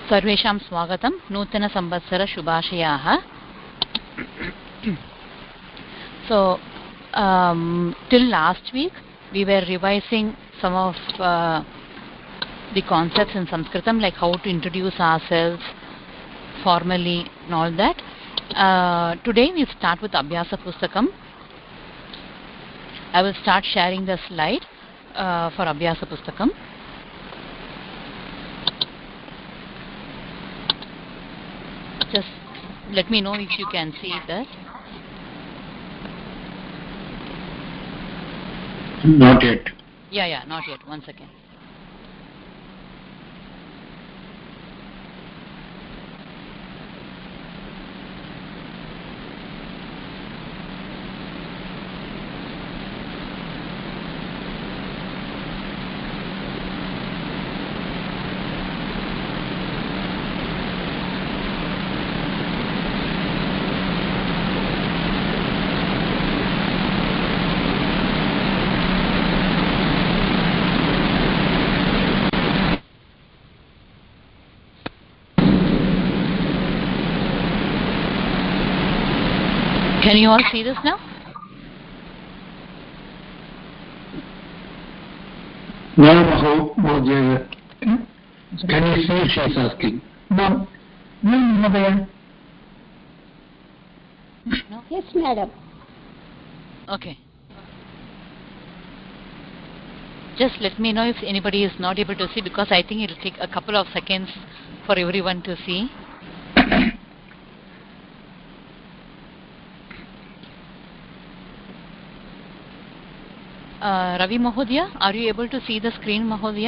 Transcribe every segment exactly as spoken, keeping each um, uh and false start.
सर्वेषां स्वागतं नूतनसंवत्सर शुभाशयाः. So um, till last week we were revising some of uh, the concepts in Sanskritam, like how to introduce ourselves formally and all that. Uh, today we start with Abhyasa Pustakam. I will start sharing the slide uh, for Abhyasa Pustakam. Just let me know if you can see that. Not yet. Yeah, yeah, not yet. One second. Can you all see this now? No, no, can you see? She's asking. No. No, Mahodaya. No? Yes, madam. Okay. Just let me know if anybody is not able to see, because I think it will take a couple of seconds for everyone to see. Uh, Ravi Mahodaya, are you able to see the screen, Mahodaya?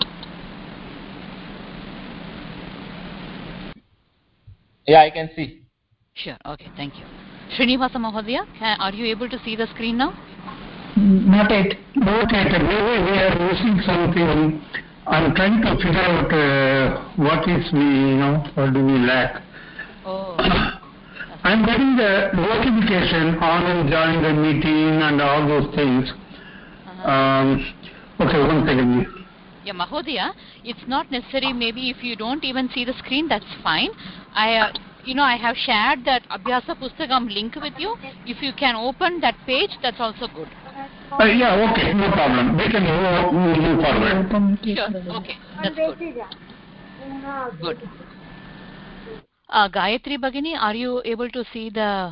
Yeah, I can see. Sure, okay, thank you. Srinivasa Mahodaya, can, are you able to see the screen now? Not yet. Not yet. Maybe we are using something. I'm trying to figure out uh, what is we, you know, what do we lack. Oh. I'm getting the notification on and join the meeting and all those things. Uh-huh. Um, okay, one second. Yeah, Mahodaya, it's not necessary. Maybe if you don't even see the screen, that's fine. I, uh, you know, I have shared that Abhyasa Pustakam link with you. If you can open that page, that's also good. Uh, yeah, okay, no problem. We can move, move forward. Sure, okay, that's good. Good. Uh, Gayatri Bhagini, are you able to see the...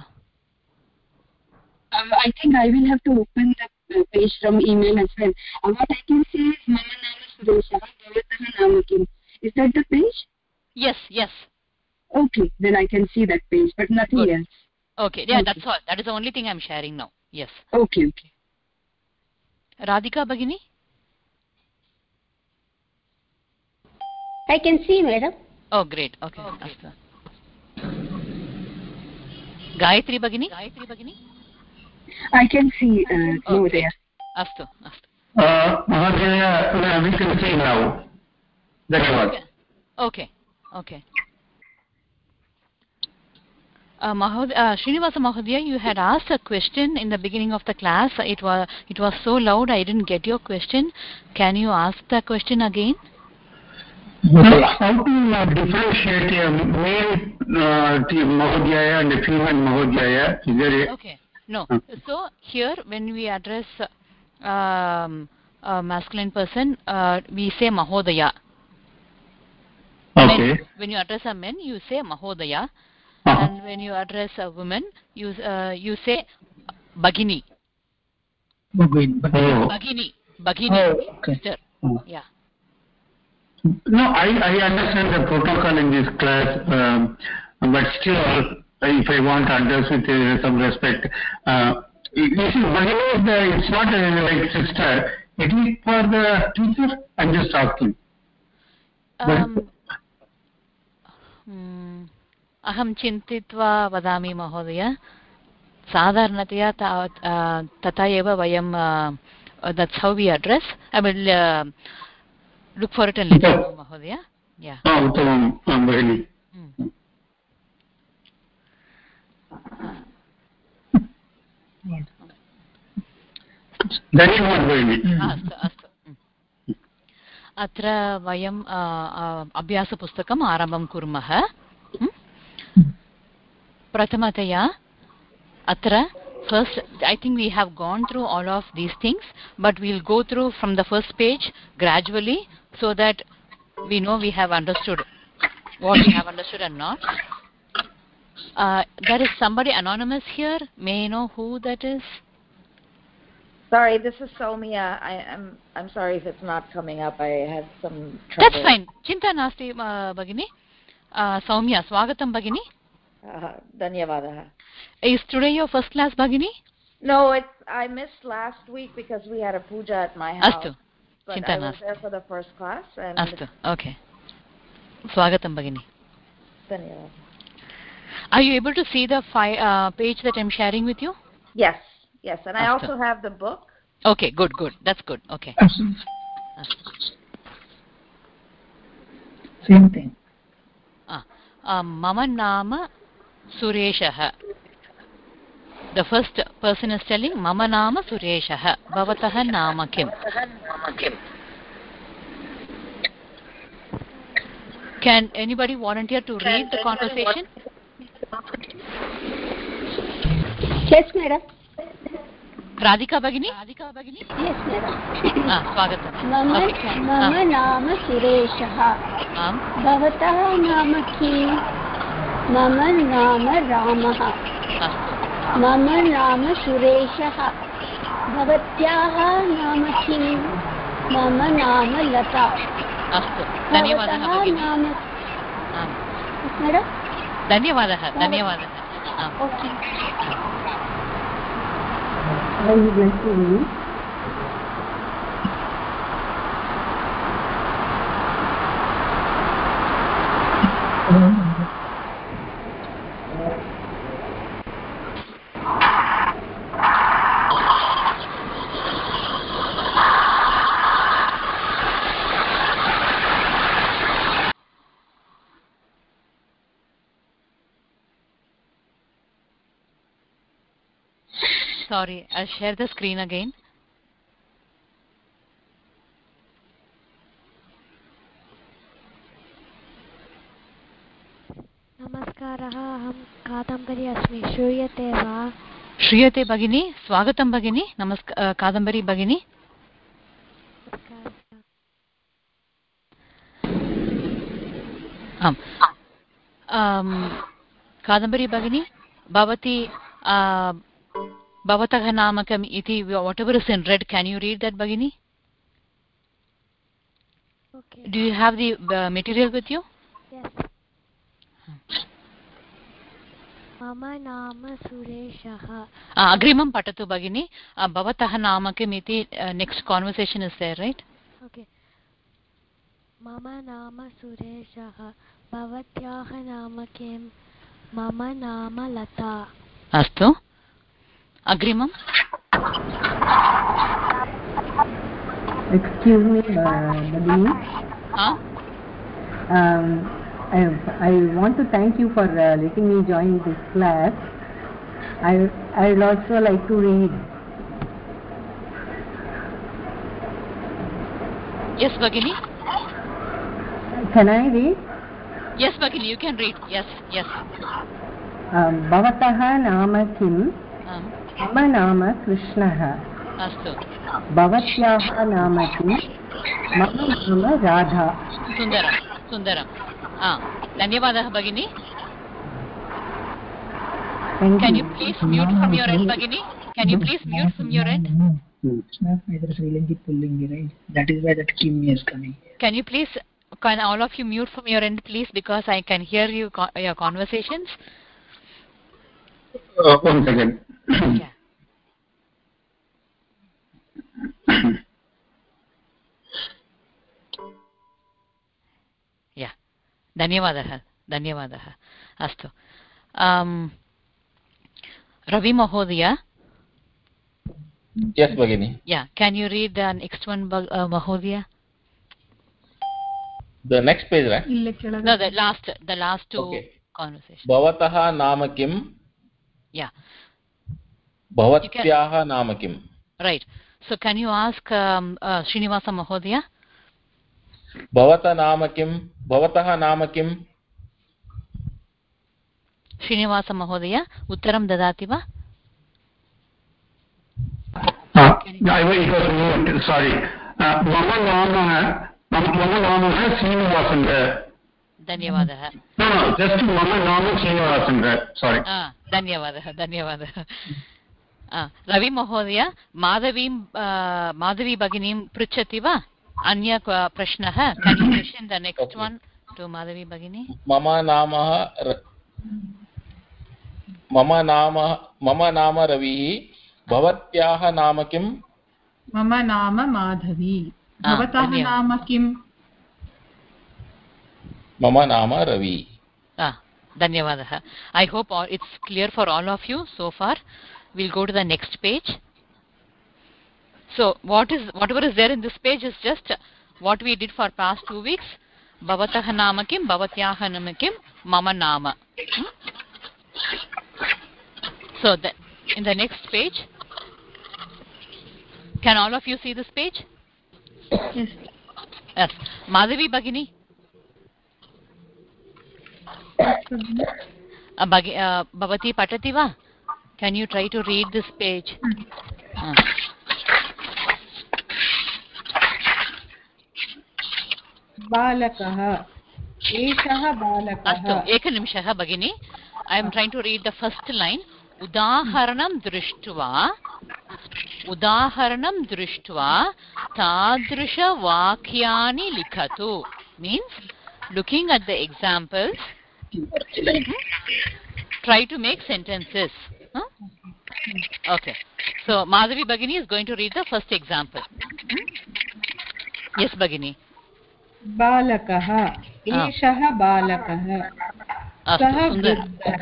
Um, I think I will have to open the page from email as well. Uh, what I can see is Mama Nama Suresha, Bhavataha Namakim. Is that the page? Yes, yes. Okay, then I can see that page, but nothing Good. else. Okay, yeah, okay. that's all. That is the only thing I'm sharing now. Yes. Okay, okay. Radhika Bhagini? I can see, madam. Oh, great. Okay. Oh, great. Gayatri Bhagini? Gayatri Bhagini? I can see, uh, oh, no great. there. Astu, astu. Uh, Mahadaya, we can see now. That's what. Okay. Okay. Okay. Uh, Mahod uh, Srinivasa Mahodaya, you had asked a question in the beginning of the class. It was it was so loud I didn't get your question. Can you ask the question again? How to uh, differentiate a male uh, Mahodaya and a female Mahodaya? Is there a... Okay. No. Huh. So here when we address um, a masculine person, uh, we say Mahodaya. Okay. Men, when you address a man, you say Mahodaya. Uh-huh. And when you address a woman, you uh, you say Bhagini. Bhagini. Oh. Bhagini. Bhagini. Oh, okay. Sister. Oh. Yeah. No, I, I understand the protocol in this class, um, but still, if I want to address with uh, some respect, uh, you see, Bhagini is the, it's not uh, like sister, it is for the teacher. I'm just asking. Um, hmm, अहं चिन्तित्वा वदामि महोदय साधारणतया तथा एव वयं that's how we address. I will uh, look for it and let you know, Mahodaya. Yeah. Oh, uttamam, Bhagini. Hmm. That is what Bhagini. Astu, astu. अत्र वयं अभ्यासपुस्तकम् आरम्भं कुर्मः. प्रथमतया अत्र first I think we have gone through all of these things, but we'll go through from the first page gradually so that we know we have understood what we have understood and not. Uh, there is somebody anonymous here. May I know who that is? Sorry, this is Soumya. I, I'm I'm sorry if it's not coming up. I had some trouble. That's fine. Chinta nasti uh, Bagini. Uh, Soumya, swagatam Bagini. Uh, Dhanyavadaha. Is today your first class, Bagini? No, it's I missed last week because we had a puja at my house. Astu. But Chinta I was nasti. there for the first class. And Astu. Okay. Swagatam Bagini. Dhanyavadaha. Are you able to see the fi- uh, page that I'm sharing with you? Yes. Yes, and I Astu. also have the book. Okay, good, good. That's good. Okay. Astu. Same thing. Ah, uh, Mama Nama Sureshah. The first person is telling Mama Nama Sureshah. Bhavatah Nama Kim. Can anybody volunteer to read the conversation? Yes, madam. Radhika Bagini? Radhika Bagini? Yes, madam. Ah, swagatam. Mama, Okay. mama Ah. nama Sureshah. Am. Bhavatah nama kim? Mama nama Ramah. Astu. Mama nama Sureshah. Bhavatyah nama kim? Mama nama Lata. Astu. Dhanyavadah Bagini. Nama. Am. Yes, madam. Dhanyavadah. Dhanyavadah. Am. Okay. I would like to read. Sorry, I'll share the screen again. नमस्कारः अहं कादम्बरी अस्मि श्रूयते वा श्रूयते भगिनी स्वागतं भगिनी नमस्कार कादम्बरी भगिनी आम् कादम्बरी भगिनी भवती भवतः नाम किम् इति whatever is in red, can you read that Bhagini? Okay. Do you have the uh, material with you? Yes. मम नाम सुरेशः. अग्रिमं पठतु भगिनी. भवतः नाम किम् इति next conversation is there, right? Okay. मम नाम सुरेशः. भवत्याः नाम किम्? मम नाम लता. अस्तु. अग्रिमम्. Excuse me, Bhagini. Huh? Um, I, I want to thank you for uh, letting me join this class. I I would also like to read. Yes, Bhagini. Can I read? Yes, Bhagini, you can read. Yes, yes. Um, Bhavataha nama kim? Um, Mama nama Krishnaha. अस्तु. Bhavatyaha nama kim? Mama nama Radha. सुन्दरं सुन्दरं. धन्यवादः भगिनी. Can you please mute from your end, Bhagini? Can you please mute from your end? It's not either Srilanki Pullingi, right? That is why that Kim is coming. Can you please, can all of you mute from your end, please, because I can hear you your conversations. Uh, one second. Yeah. Yeah. धन्यवादः धन्यवादः. अस्तु. Ravi Mahodaya. Yes, Bhagini. Yeah. Can you read the next one, uh, Mahodaya? The next page, right? No, the last, the last two okay. conversations. Bhavataha nama kim? Yeah. Bhavatyaha nama kim? Right. So can you ask um, uh, Srinivasa Mahodaya? भवतः नाम किं? भवतः नाम किम्? श्रीनिवास महोदय उत्तरं ददाति वा? सारी मम नाम मम नामः श्रीनिवासन्. धन्यवादः. जस्ट् मम नाम श्रीनिवासन्. सारी. धन्यवादः धन्यवादः. रवि महोदय माधवीं माधवी भगिनीं पृच्छति वा? अन्य प्रश्नः? Can you question the next one to Madhavi Bhagini? मम नाम मम नाम मम नाम रविः. भवत्याः नाम किम्? मम नाम माधवी. भवतः नाम किम्? मम नाम रवि. धन्यवादः. I hope all, it's clear for all of you so far. We'll go to the next page. So what is whatever is there in this page is just what we did for past two weeks. Bhavatah nama kim, bhavatyah nama kim, mama nama. Hmm? So the, in the next page, can all of you see this page? Yes. Yes. Madhavi Bhagini. Uh, Bhavati Patati va? Can you try to read this page? Uh. बालकः. एषः बालकः. अस्तु एकनिमिषः भगिनी. I am trying to read the first line. उदाहरणं दृष्ट्वा उदाहरणं दृष्ट्वा तादृशवाक्यानि लिखतु. Means looking at the examples, try to make sentences. Huh? Okay. So Madhavi Bhagini is going to read the first example. Yes, Bhagini. बालकः. एषः बालकः. सः वृद्धः.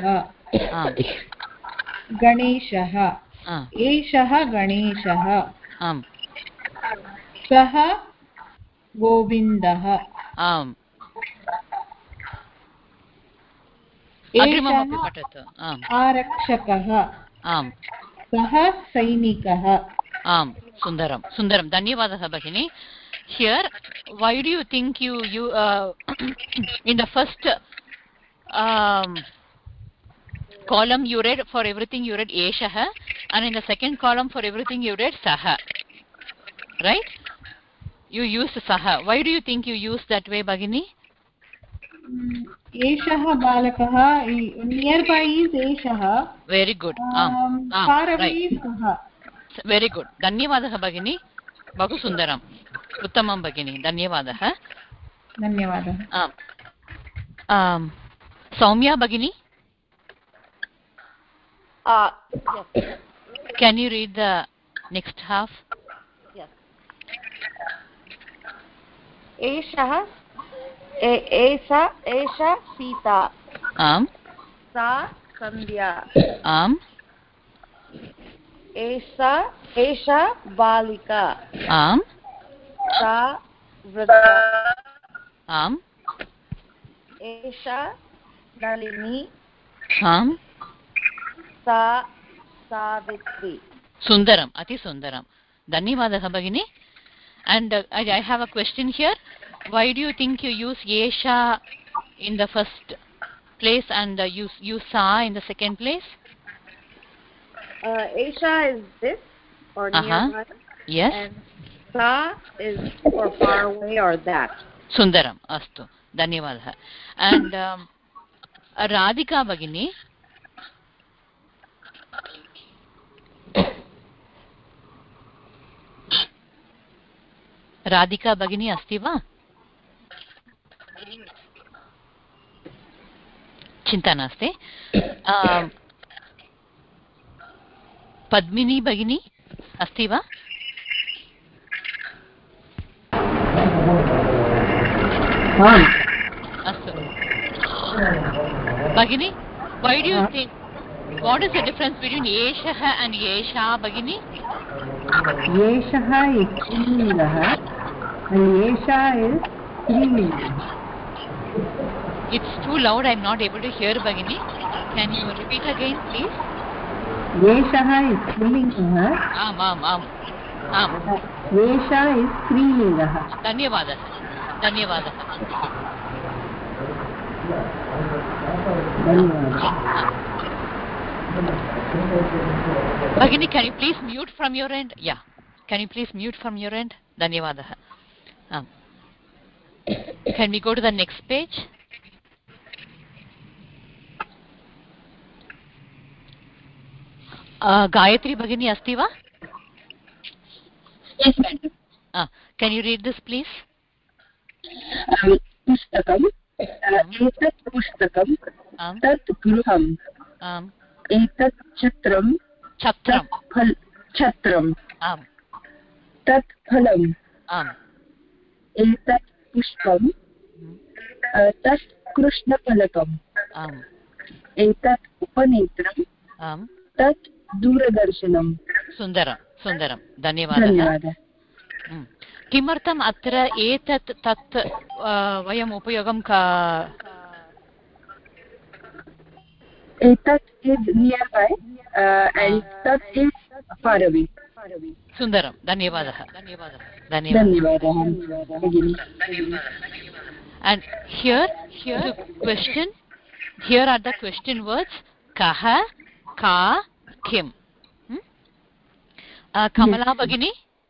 गणेशः. एषः गणेशः. सः गोविन्दः. आरक्षकः. सः सैनिकः. आम् सुन्दरं सुन्दरं धन्यवादः भगिनी. Here, why do you think you you uh, in the first um, column you read for everything you read Eshah, and in the second column for everything you read Saha, right? You used Saha. Why do you think you used that way, Bhagini? Eshah balakah, nearby is Eshah. Very good. Um, um, far away right. Is Saha. Very good. Dhanyavadah Bhagini. Bahu sundaram. Uttamam Bhagini. Dhanyavadah. Dhanyavadah. Um, um, Soumya Bhagini. Uh, yes. Can you read the next half? Yes. Eshah, Esha, Esha Sita. Am. Sa Sandhya. Am. Esha, Esha Balika. Am. Sa Vridha. Am. Esha Nalini. Am. Sa Savitri. Sundaram, Ati Sundaram. Dhanyavadah Bhagini. And uh, I, I have a question here. Why do you think you use Yesha in the first place and uh, you, you Sa in the second place? Uh, Esha is this or uh-huh. nearby. Yes. And Sa is or far away or that. Sundaram, Astu. Dhanyavadah. And um, Radhika Bhagini. Radhika Bhagini asti va? Chinta naste. Um, Padmini Bhagini asti va? Astu. Bhagini, why do you think, what is the difference between Yeshah and Yesha Bhagini? Yeshah is Strilinga and Yesha is Strilinga. It's too loud, I am not able to hear Bhagini. Can you repeat again, please? Yeshah is Strilinga. Am, am, am. Am. Yesha is Strilinga. Dhanyavadah. धन्यवादः Bhagini, can you please mute from your end? Yeah. Can you please mute from your end? Dhanyavadah. Um, can we go to the next page? Uh, Gayatri Bhagini asti va? Yes, madam. Uh, can you read this, please? Um, pustakam. Etat pustakam. Tat gruham. Um. Etat chitram. Chatram. Chatram. Um. Tat phalam. Um. Etat pushpam. Tat krishnapalakam. Um. Etat upanetram. Um. Tat दूरदर्शनम. सुन्दरं सुन्दरं धन्यवादः धन्यवादः. किमर्थम् अत्र एतत् तत् वयम् उपयोगं एतत् इस् नियर् बै एण्ड् तत् इस् फार् अवे. सुन्दरं धन्यवादः धन्यवादः धन्यवादः. And here here the question, here are the question words kah, ka, kim. hmm? uh, Kamala yes. Bhagini,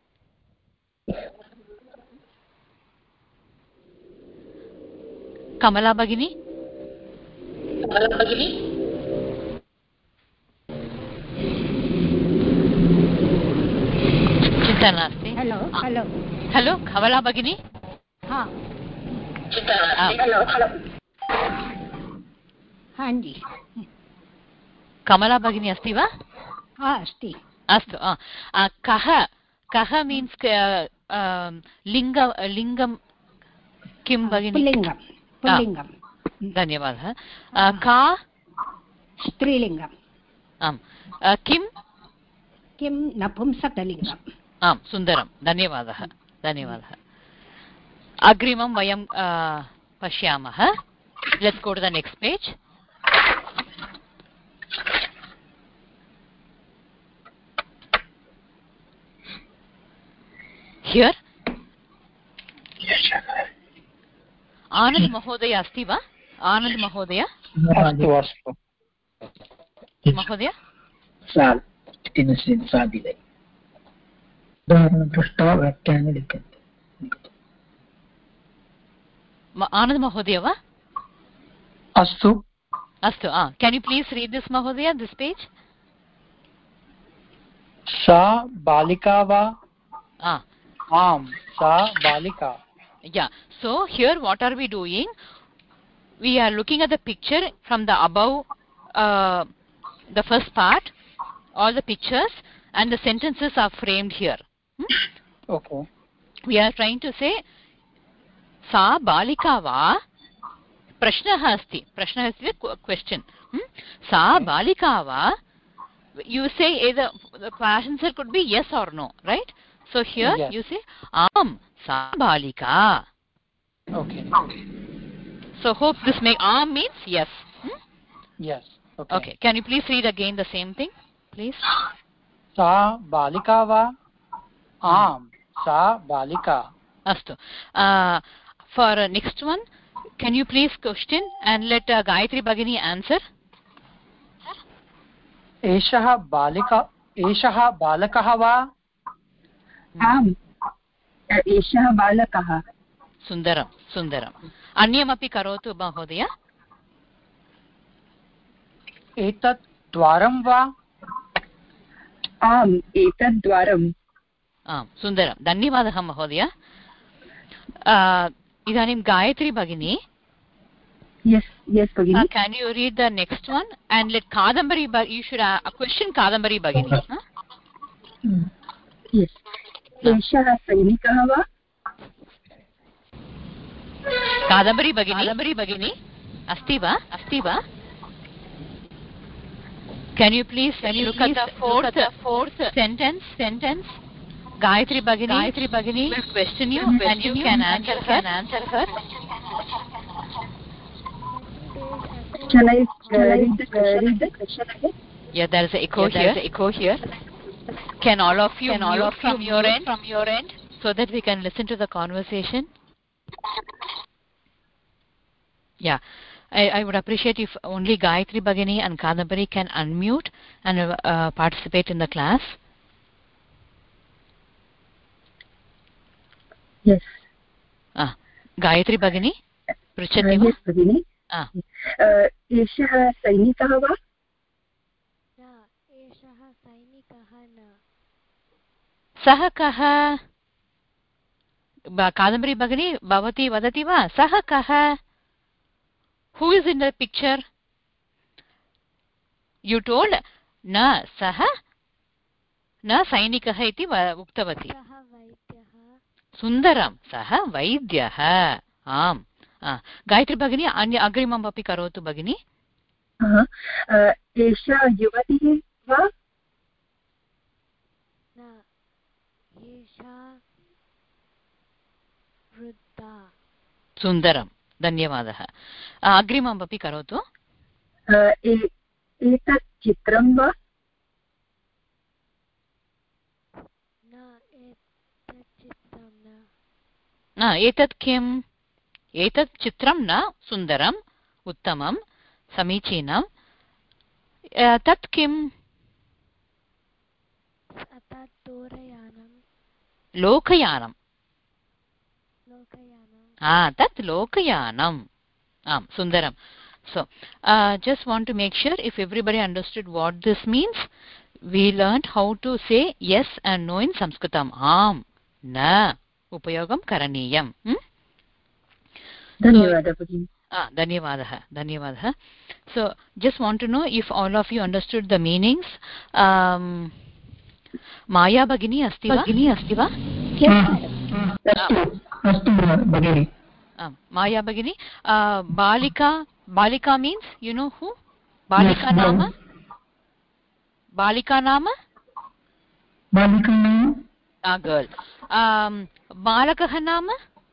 Kamala Bhagini, Kamala Bhagini. चिंता नास्ति. Hello hello hello Kamala Bhagini. हाँ hello hello हाँ जी. Kamala Bhagini अस्ति वा? हाँ अस्ति. अस्तु. कः कः मीन्स् लिङ्ग लिङ्गं किं भगिनि? पुल्लिङ्गं पुल्लिङ्गं. धन्यवादः. का स्त्रीलिङ्गम्. आम्. किं किं नपुंसकलिङ्गम्. आम् सुन्दरं धन्यवादः धन्यवादः. अग्रिमं वयं पश्यामः. Let's go to the next page. Here Anand Mahodaya अस्ति वा? Anand Mahodaya अस्तु अस्तु महोदय साल् साधिले उदाहरणं दृष्ट्वा वाक्यानि लिखन्ति. Anand Mahodaya वा? अस्तु अस्तु. Can you please read this Mahodaya, this page? सा बालिका वा? Ah. Am, sa balika. Yeah. So here what are we doing? We are looking at the picture from the above, uh, the first part, all the pictures, and the sentences are framed here. Hmm? Okay. We are trying to say, sa balika va? Prashnah asti. Prashnah is the question. Hmm? Sa balika va? You say either the answer could be yes or no, right? So here yes. You say am sa balika. Okay. So hope this make am means yes. Hmm? Yes. Okay. Okay. Can you please read again the same thing, please? Sa balika va? Am sa balika. Astu. Uh, for uh, next one, can you please question and let uh, Gayatri Bhagini answer? एषः बालिका एषः बालकः वा? आम् एषः बालकः. सुन्दरं सुन्दरम्. अन्यमपि करोतु महोदय. एतत् द्वारं वा? आम् एतत् द्वारम्. आम् सुन्दरं धन्यवादः महोदय. इदानीं गायत्री भगिनी. Yes, yes, Bhagini. Uh, can you read the next one and let Kadambari, you should uh, a question Kadambari Bhagini. Huh? Mm. Yes. एषः सैनिकः वा? कादम्बरी भगिनी कादम्बरी भगिनी अस्ति वा अस्ति वा? Can you please can you look at the fourth fourth sentence sentence? Gayatri Bhagini Gayatri Bhagini will question you and question you can answer her. Can answer her. Shall I read the question again? Yeah, there is an echo yeah, here. There is an echo here. Can all of you can all of from your end from your end so that we can listen to the conversation? Yeah, I, I would appreciate if only Gayatri Bhagini and Kadambari can unmute and uh, participate in the class. Yes. Ah, Gayatri Bhagini, पृच्छति वा? Yes, Bhagini. Ah. एषः सैनिकः वा? न, एषः सैनिकः न. सः कः? कादम्बरी भगिनी भवती वदति वा? सः कः? Who is in the picture? You told न सः न सैनिकः इति उक्तवती. सः वैद्यः. सुन्दरं, सः वैद्यः. आम्. गायत्री भगिनी अन्य अग्रिमम् अपि करोतु भगिनी. एषा युवती वा? न, एषा वृद्धा. सुन्दरं, धन्यवादः. अग्रिमम् अपि करोतु. एतत् चित्रं वा? न, एतत् चित्रं न. न, एतत् किम्? एतत् चित्रं न. सुन्दरम्, उत्तमं, समीचीनं. तत् किम्? तत् दूरयानं. लोकयानं. लोकयानं. तत् लोकयानम्. आम्, सुन्दरं. So, uh, just want to make sure if everybody understood what this means. We learned how to say yes and no in Sanskritam. Am, na, upayogam karaniyam. Hmm? Dhanyavadah. So, ah, dhanyavadah, dhanyavadah. So, just want to know if all of you understood the meanings. Um, Maya Bhagini asti va? Bhagini asti va? Astu, astu Bhagini. Ah, Maya Bhagini. Uh, Balika. Balika means, you know who? Balika yes, Nama? Balika Nama? Balika Nama? Ah, girl. Um, Balakah Nama?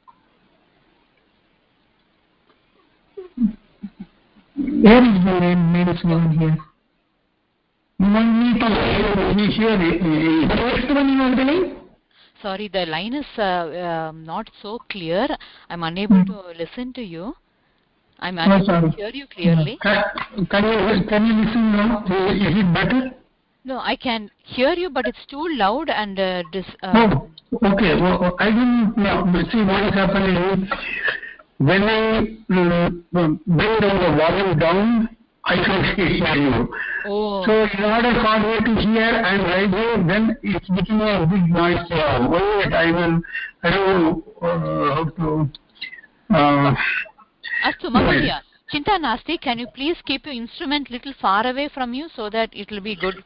Where is the name, name is given here? You want me to hear the next one you want to name? Sorry, the line is uh, uh, not so clear. I'm unable hmm. to listen to you. I'm unable oh, to hear you clearly. Can, can, you, can you listen now? Is it better? No, I can hear you, but it's too loud and uh, dis, uh, oh, okay. Well, I didn't know. See what is happening. When I um, bring down the volume down, I can't hear you. Oh. So in order for me to hear and raising, then it's becoming a big noise. Uh, wait, I will, I don't know uh, how to... Uh, Astu, Mahodaya, Chinta Nasti, can you please keep your instrument little far away from you so that it will be good?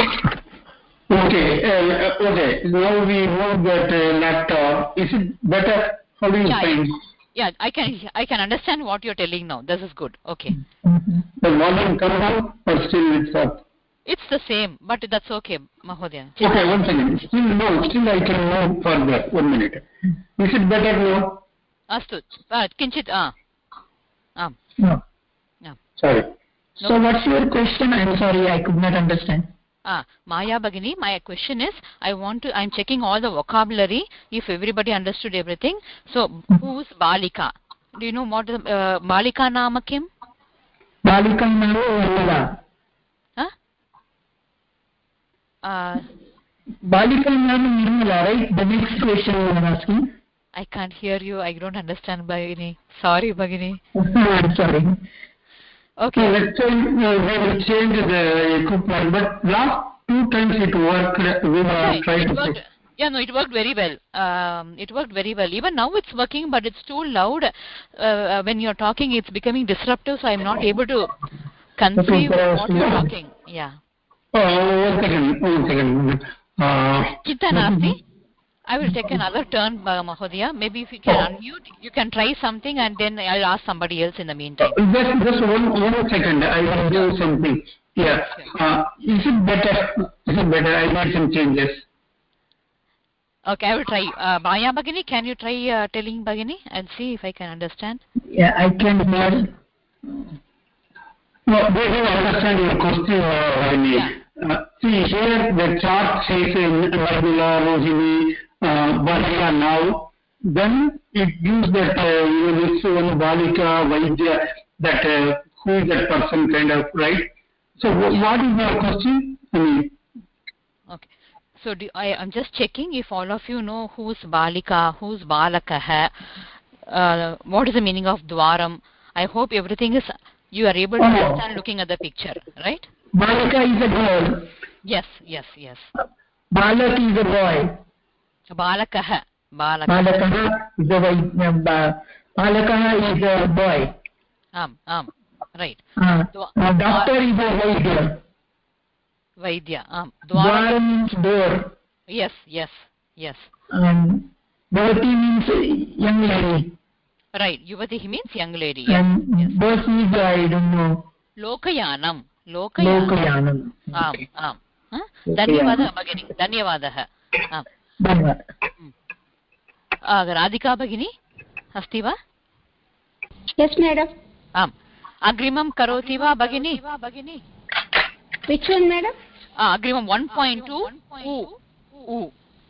Okay, uh, okay. Now we move that uh, laptop. Is it better? How do you yeah, find? Yeah, I can I can understand what you're telling now. This is good. Okay. The volume come down or still it's up? It's the same, but that's okay, Mahodaya. Chinta. Okay, one second. Still no, still I can move further. One minute. Is it better now? Astu, uh, kinchit, ah. Um. No. No. Sorry. No. So what's your question? I'm sorry, I could not understand. Ah, Maya Bhagini, my question is, I want to, I'm checking all the vocabulary, if everybody understood everything. So, mm-hmm. Who's Balika? Do you know what is, uh, Balika Nama Kim? Balika Nama Huh? Uh, Balika Nama Nirmala, right? The next question you are asking. I can't hear you. I don't understand, Bhagini. Sorry, Bhagini. I'm sorry. Okay. So let's change, uh, we will change the equipment, but last two times it worked. We will okay. try to. Worked, yeah, no, it worked very well. Um, it worked very well. Even now it's working, but it's too loud. Uh, when you're talking, it's becoming disruptive, so I'm not able to conceive okay, what you're talking. Yeah. Oh, one second. One second. Uh, Chitta Nasti? I will take another turn, uh, Mahodaya. Maybe if you can oh. unmute, you can try something and then I'll ask somebody else in the meantime. Just, just one, one second. I will do something. Yeah. Uh, is it better? Is it better? I made some changes. Okay, I will try. Uh, Maya Bhagini, can you try uh, telling Bhagini and see if I can understand? Yeah, I can hear. No, they will understand your question, Bhagini. Yeah. Uh, see, here the chart says in Nirmala, Rohini, Uh, Balika now, then it gives that, uh, you know, this one Balika, Vaidya, that uh, who is that person kind of, right? So w- what is your question? I mean, okay. So do, I, I'm just checking if all of you know who's Balika, who's Balakah, uh, what is the meaning of Dwaram. I hope everything is, you are able to oh. understand looking at the picture, right? Balika is a girl. Yes, yes, yes. Balak is a boy. Balakah. Balakah. Balakah is a uh, Balakah is a boy. Um, um, right. Uh, uh, doctor is a Vaidya. Vaidya. Um, Dwaram means door. Yes, yes, yes. Um, Bhavati means young lady. Right. Yuvati means young lady. Yes. And yes. bus is, I don't know. Lokayanam. Lokayanam. Lokayanam. Am, am. धन्यवादः भगिनी, धन्यवादः. राधिका भगिनी अस्ति वा? Yes, madam. आम्. अग्रिमं करोति वा भगिनी? Which one, madam? अग्रिमं one point two उ उ.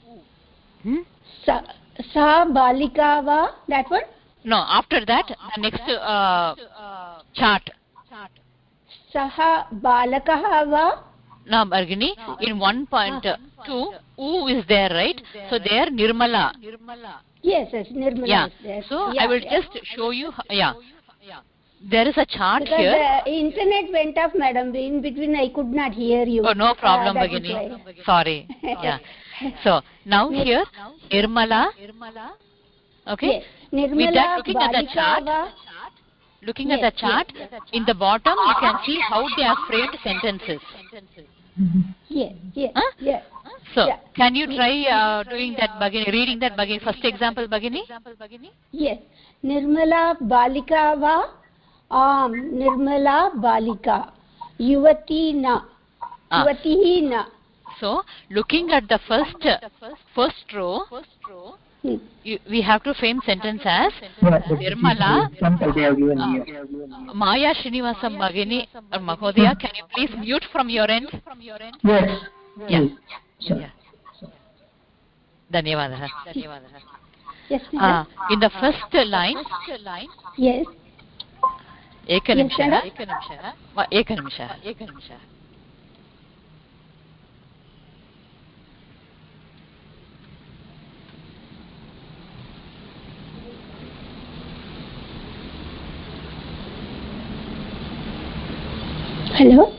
Sa sa balika va, that one? No, after that the next uh, chart. Saha balakah va. No, Bhargini, in one point two, U is there, right? So there, Nirmala. Yes, yes, Nirmala yeah. is there. So yeah, I will yeah. just show you, yeah. There is a chart because here. The internet went off, madam. In between, I could not hear you. Oh, no problem, uh, Bhagini. Sorry. Yeah. So now here, Nirmala. Okay. Yes. Nirmala, with that, looking at the chart, looking yes, at the chart, yes, yes. in the bottom you can see how they are framed sentences. Yes, yes, huh? yes. So, yeah. can you try uh, doing that, Bhagini, reading that, Bhagini? First example, Bhagini? Yes. Nirmala balika va, am, Nirmala balika, yuvati na, ah. yuvati na. So, looking at the first, first row, Hmm. You, we have to frame sentence as Nirmala uh, Maya Srinivasam Bhagini or Mahodaya. Can you please mute from your end? Yes. Yeah. Sure. Yeah. Dhanyavadaha. Dhanyavadaha. Yes, uh, in the first line. Yes. Ekanimshah. Ekanimshah. Ekanimshah. Ekanimshah. Hello?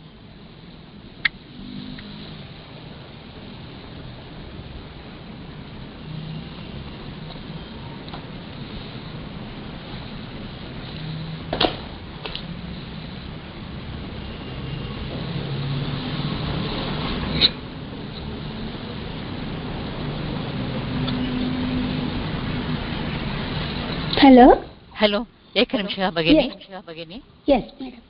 Hello? Hello. Ekanimshah Bhagini. Yes. Yes, madam.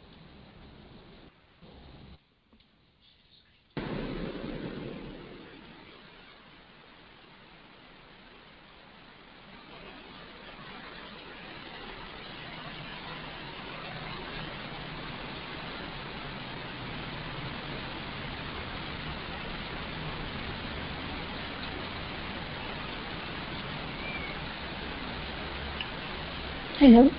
Hello?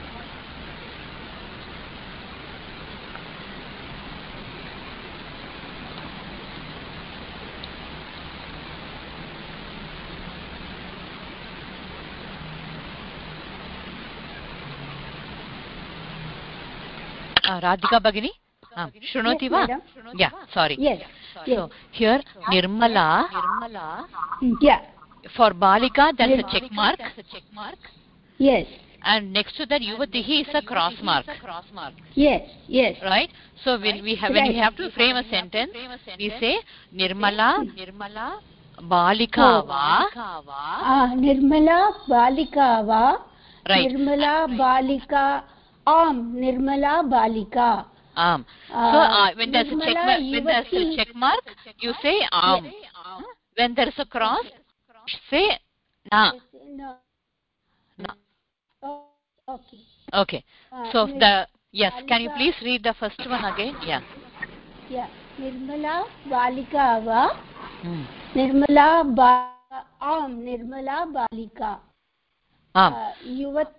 Uh, Radhika Bhagini? Uh, Shrunoti va? Yes, yeah, sorry. Yes. So, yes. here, Nirmala. Nirmala. Yeah. For Balika, that's yes. a check mark. Yes. And next to that, Yuvatihi is a cross mark. Yes, yes. Right? So when we have, when we have to frame a sentence, we say Nirmala, Nirmala, Balika va. Ah, Nirmala, Balika va. Right. Nirmala, Balika, am, Nirmala, Balika. Um. So uh, when there's a check mark, when there's a check mark, you say am. Yes. When there's a cross, say na. No. Na. Oh, okay. Okay. Uh, so the yes, can you please read the first one again? Yeah. Yeah. Nirmala Balika va. Hmm. Nirmala ba am Nirmala Balika. आम् युवत्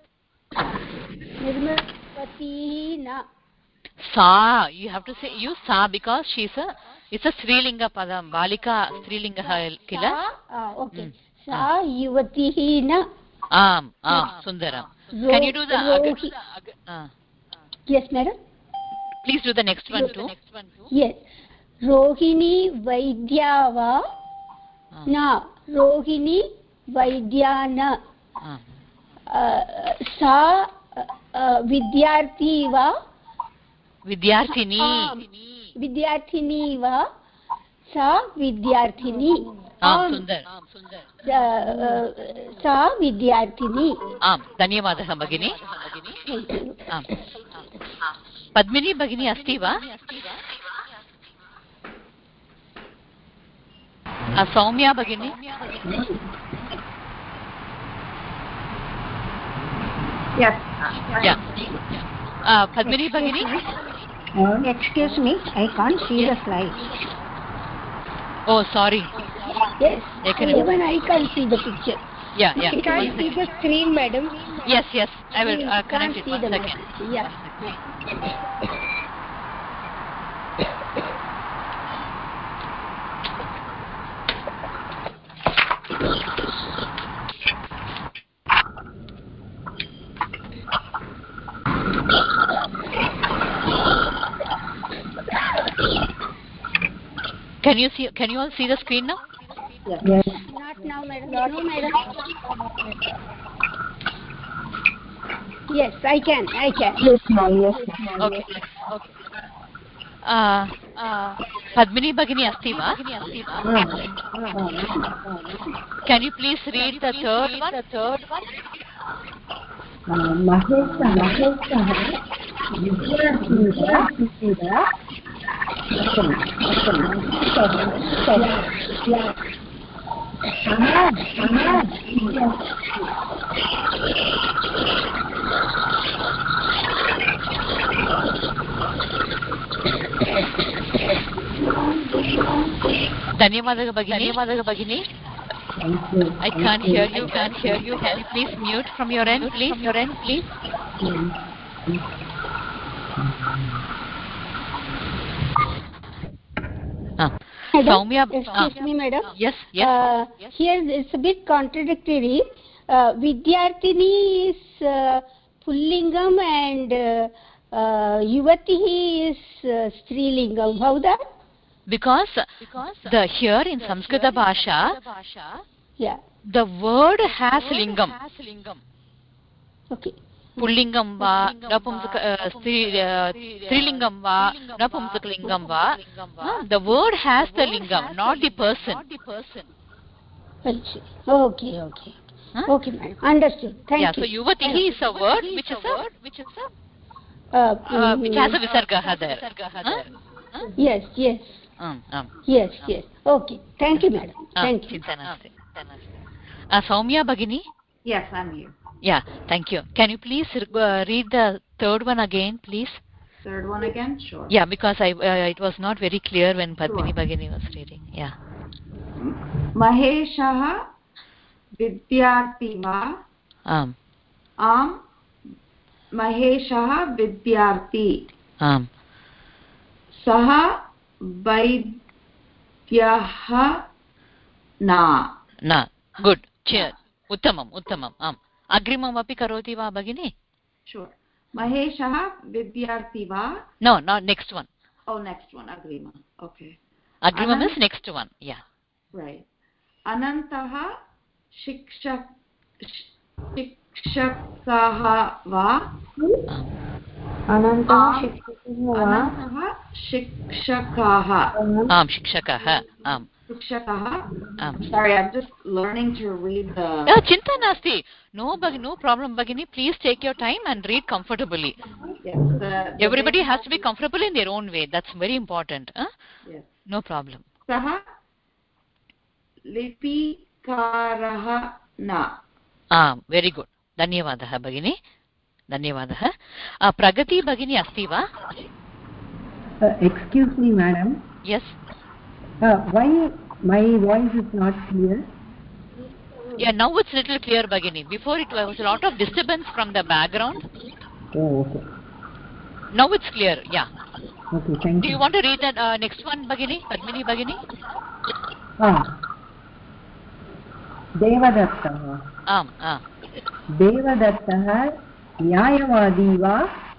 निर्मलवती न sa. You have to say use sa because she's a it's a strilinga padam. Balika strilinga kila. Ah, okay. Sa yuvatihi na. Am am sundaram. Can you do the Rohi? uh, Yes, madam. Please do the next one too. Yes. Rohini Vaidyava na. Rohini Vaidyana. Uh, sa uh, Vidyarthi va. Vidyarthini. Vidyarthini va. Sa Vidyarthini. Am sundar. Sa Vidyarthini. Am. Dhanyavadah Bhagini. Am. Padmini Bhagini asti va? Uh, Soumya Bhagini? Yes. Yeah. Uh, Padmini Bhagini? Uh, excuse me, I can't see yes. the slide. Oh, sorry. Yes. Even I can't see the picture. Yeah, yeah. You can't see the screen, madam. Yes, yes. I will uh, connect it see one the second. Yeah. Can you see? Can you all see the screen now? Yes. yes. Not now, madam. Not no, madam. Yes, I can. I can. Yes, ma'am. Yes, ma'am. Okay. Okay. Uh, uh, Padmini Bhagini asti va? Can you please read the third one? The third one. Mahesha, Mahesha, Vidyarthira. Dhanyavadah Bhagini. Dhanyavadah Bhagini. I can't hear you. Can't hear you. Can you please mute from your end, please? Your end, please. Ah. Soumya, excuse ah. me, madam. Yes, yes. Uh, yes. Here it's a bit contradictory. Uh, Vidyarthini is uh, Pullingam and uh, uh, Yuvatihi is uh, Strilingam. How that? Because, because the here in Samskrita Bhasha, yeah, the word has lingam. Okay. Pullingam va, napumsaka, strilingam va, napumsakalingam va. The word has the lingam, not the person. Okay, okay. Huh? Okay, ma'am. Understood. Thank yeah, you. So Yuvatihi is a word which is a which is a uh, uh, which has a visarga there. Huh? Huh? Yes, yes. Um, um, yes, um. yes. Okay. Thank you, madam. Uh, Thank you. Uh, Soumya Bhagini? Yes, I'm here. Yeah, thank you. Can you please uh, read the third one again, please? Third one again? Sure. Yeah, because I uh, it was not very clear when Padmini sure. Bhagini was reading. Yeah. Maheshaha Vidyarthi va. Um. Am Maheshaha Vidyarthi. Um. Saha Vaidyaha na. Na. Good. Cheer. Uttamam. Uttamam. Um. Agrimam api karoti va Bhagini? Sure. Maheshaha Vidyarthi va. No, not next one. Oh, next one. Agrima. Okay. Agrimam Anant- is next one. Yeah. Right. Anantaha Shikshak Shikshakaha va. Anantaha Shikshakaha. Am Shikshakaha. Am. Shikshakaha. Um. Sorry, I'm just learning to read the. Yeah, chinta nasti. No, no problem, Bhagini. Please take your time and read comfortably. Yes. The, the Everybody has to be comfortable in their own way. That's very important. Huh? Yes. No problem. Saha Lipikaraha na. Ah, very good. Dhanyavadah, Bhagini. Dhanyavadah. Uh, Pragati Bhagini asti va? Uh, excuse me, madam. Yes. Uh, why my voice is not clear? Yeah, now it's little clear, Bhagini. Before it was a lot of disturbance from the background. Oh, okay. Now it's clear, yeah. Okay, thank Do you. you want to read that uh, next one, Bhagini? Padmini Bhagini? Ah. Devadattah. Am, ah. Devadattah न्यायवादी वा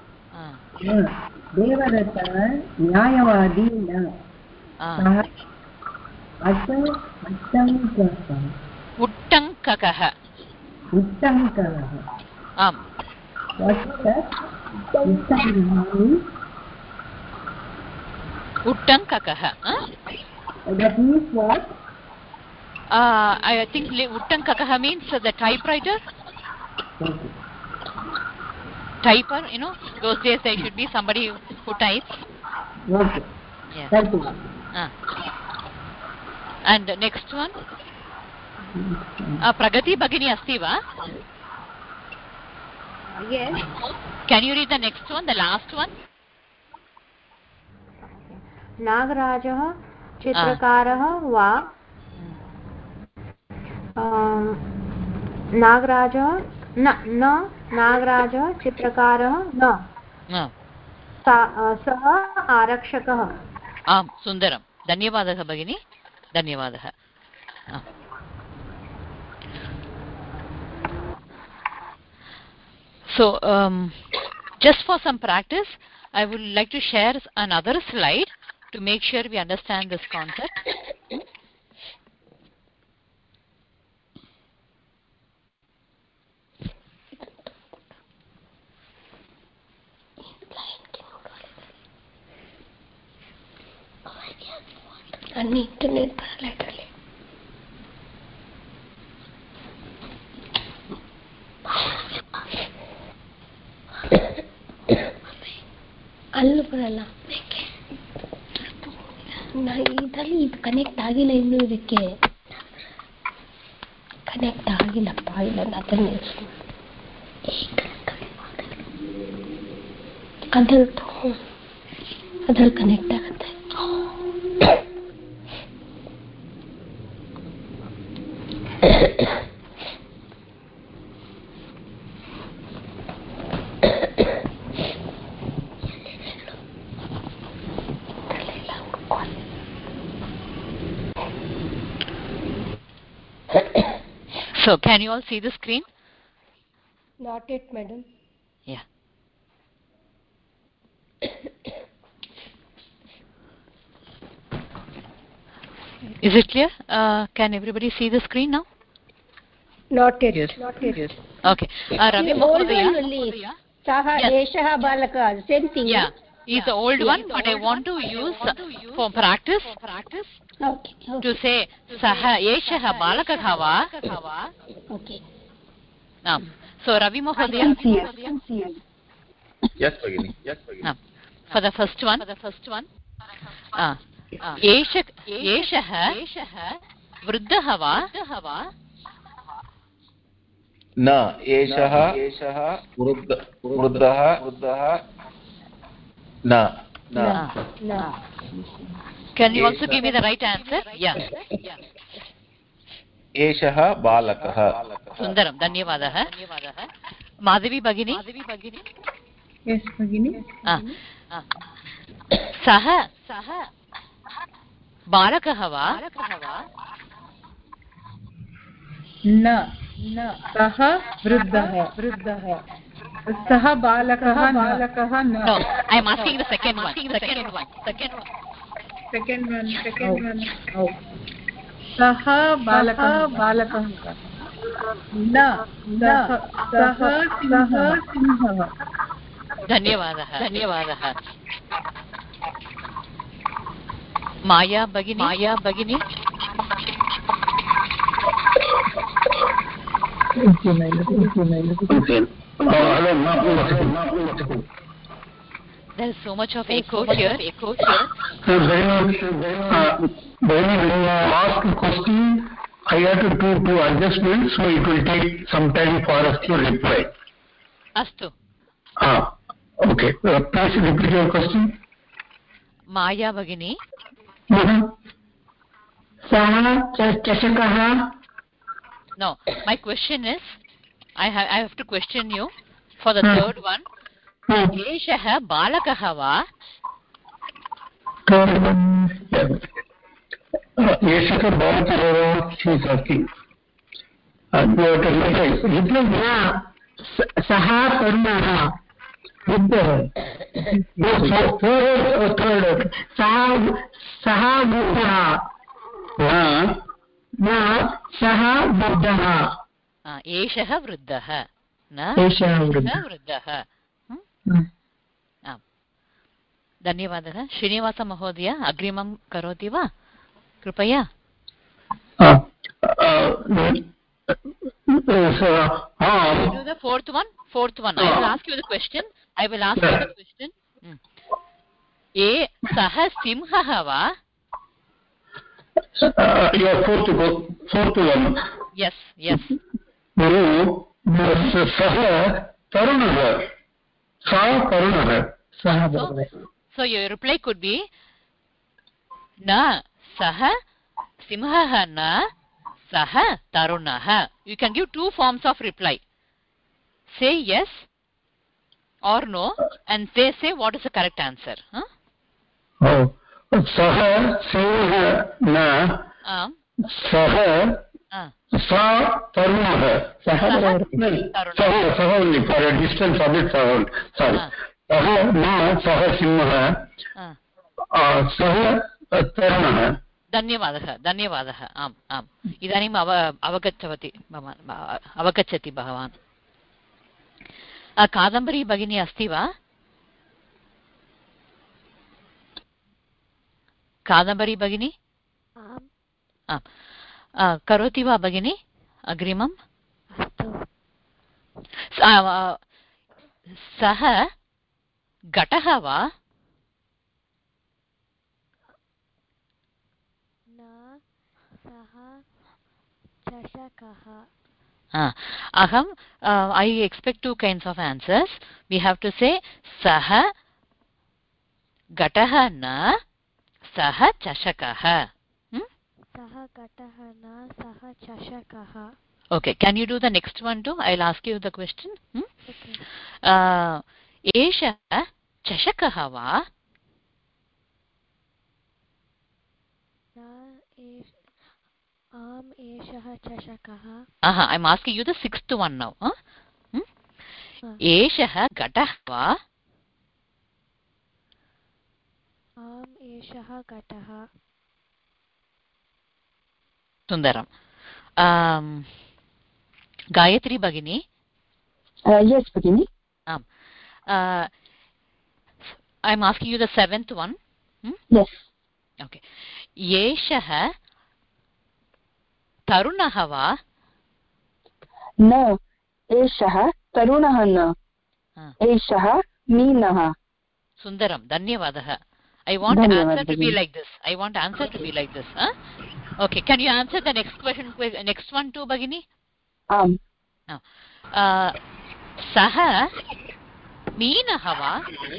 देवदत्तः न्यायवादी न सः अत उट्टङ्कः उट्टङ्कः उट्टङ्कः आम् उट्टङ्कः that means what? Uh, I think Uttankakaha means uh, the typewriter. Okay. Typer, you know, those days there should be somebody who types. Okay. Yeah. Thank you. Uh. And the next one? Uh, Pragati Bhagini asti va? Yes. Can you read the next one, the last one? नागराजः चित्रकारः वा नागराजः न न नागराजः चित्रकारः न सः आरक्षकः आम् सुन्दरं धन्यवादः भगिनी धन्यवादः So um, just for some practice I would like to share another slide to make sure we understand this concept. internet laterally. ಅಲ್ಲಿ ಬರಲ್ಲ ಇದರಲ್ಲಿ ಇದು ಕನೆಕ್ಟ್ ಆಗಿಲ್ಲ ಇನ್ನು ಇದಕ್ಕೆ ಕನೆಕ್ಟ್ ಆಗಿಲ್ಲಪ್ಪ ಇಲ್ಲ ಅದನ್ನ ಅದ್ರಲ್ಲಿ ಅದ್ರಲ್ಲಿ ಕನೆಕ್ಟ್ ಆಗುತ್ತೆ So can you all see the screen? Not yet, madam. Yeah. Is it clear? Uh, can everybody see the screen now? Not yet. Yes. Not yet. Yes. Okay. Uh, Ravi Mahodaya. Saha Eshaha Balaka. Same thing. Yeah. He's the old one, but I want to use for practice. Okay. To say Saha Eshaha Balakaha va. Okay. Um, so Ravi Mahodaya. Yes, Bhagini. Yes, Bhagini. Um, for the first one. For the first one. Ah. Esha Eshaha Vruddhaha va. न एषः एषः वृद्धः वृद्धः न न Can you also give me the right answer? Yeah. एषः बालकः सुन्दरं धन्यवादः माधवी भगिनी Yes भगिनी सः सः बालकः वा न न सः वृद्धः वृद्धः सः बालकः बालकः न No, I am asking the second one. Second one. Second one. Second one. Second one. सः बालकः बालकः न सः सः सिंहः धन्यवादः धन्यवादः माया भगिनी माया भगिनी There is so much of echo here. Echo here. So when you, uh, when you ask a question, I have to do two adjustments, so it will take some time for us to reply. Astu. Ah, okay. Uh, please repeat your question. Maya Bhagini. Sah chashakah. No, my question is, I have I have to question you for the hmm. third one. Eshah balakah va? Third one. Eshah balakah va? She is asking. Uh, reply. Reply. Saha karna. Buddha. Third. Third. Saha. Saha Buddha. न सः वृद्धः एषः वृद्धः न एषः वृद्धः धन्यवादः श्रीनिवासमहोदय अग्रिमं करोति वा कृपया the fourth one fourth one I will ask you the question I will ask you the question ए सः सिंहः वा Uh, yeah, fourth, fourth one. Yes, yes. No, Saha Tarunah. Saha Tarunah. So, so your reply could be Na Saha Simhaha Na Saha Tarunah. You can give two forms of reply. Say yes or no, and they say what is the correct answer. Huh? Oh. सः सिंहः न सः सा तरुणः सः सः सः for distance of it सः sorry सः न सः सिंहः सः तरुणः धन्यवादः धन्यवादः आम् आम् इदानीम् अव अवगच्छति भवान् अवगच्छति भवान् कादम्बरी भगिनी अस्ति वा कादम्बरी भगिनी करोति वा भगिनी अग्रिमम् सः घटः वा न सः चषकः अहं I expect two kinds of answers. We have to say सः घटः न सः चषकः सः घटः न सः चषकः Okay, can you do the next one too? I'll ask you the question. Hmm? Okay. एषः चषकः वा आम् एषः चषकः Aha, I'm asking you the sixth one now. Huh? Hmm? एषः घटः वा आम् एषः घटः सुन्दरम् um, गायत्री भगिनी yes भगिनी आम् uh, I'm asking you the seventh one. Hmm? Yes. Okay. एषः तरुणः वा न एषः तरुणः न एषः मीनः सुन्दरं धन्यवादः I want answer to be like this. I want answer to be like this. Huh? Okay, can you answer the next question, next one too, Bhagini? Um. No. Uh, Saha मीनः वा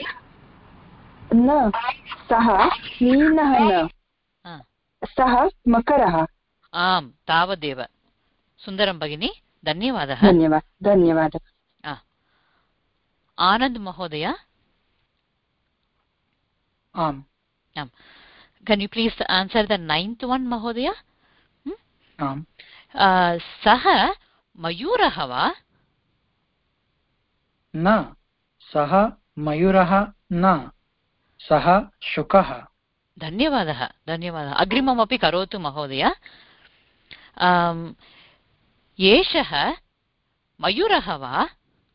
न सः मीनः न सः मकरः आम् तावदेव सुन्दरं भगिनी धन्यवादः धन्यवादः धन्यवादः आनन्द महोदय आम् आम् can you please answer the ninth one महोदय आम् सः मयूरः वा न सः मयूरः न सः शुकः धन्यवादः धन्यवादः अग्रिममपि करोतु महोदय एषः मयूरः वा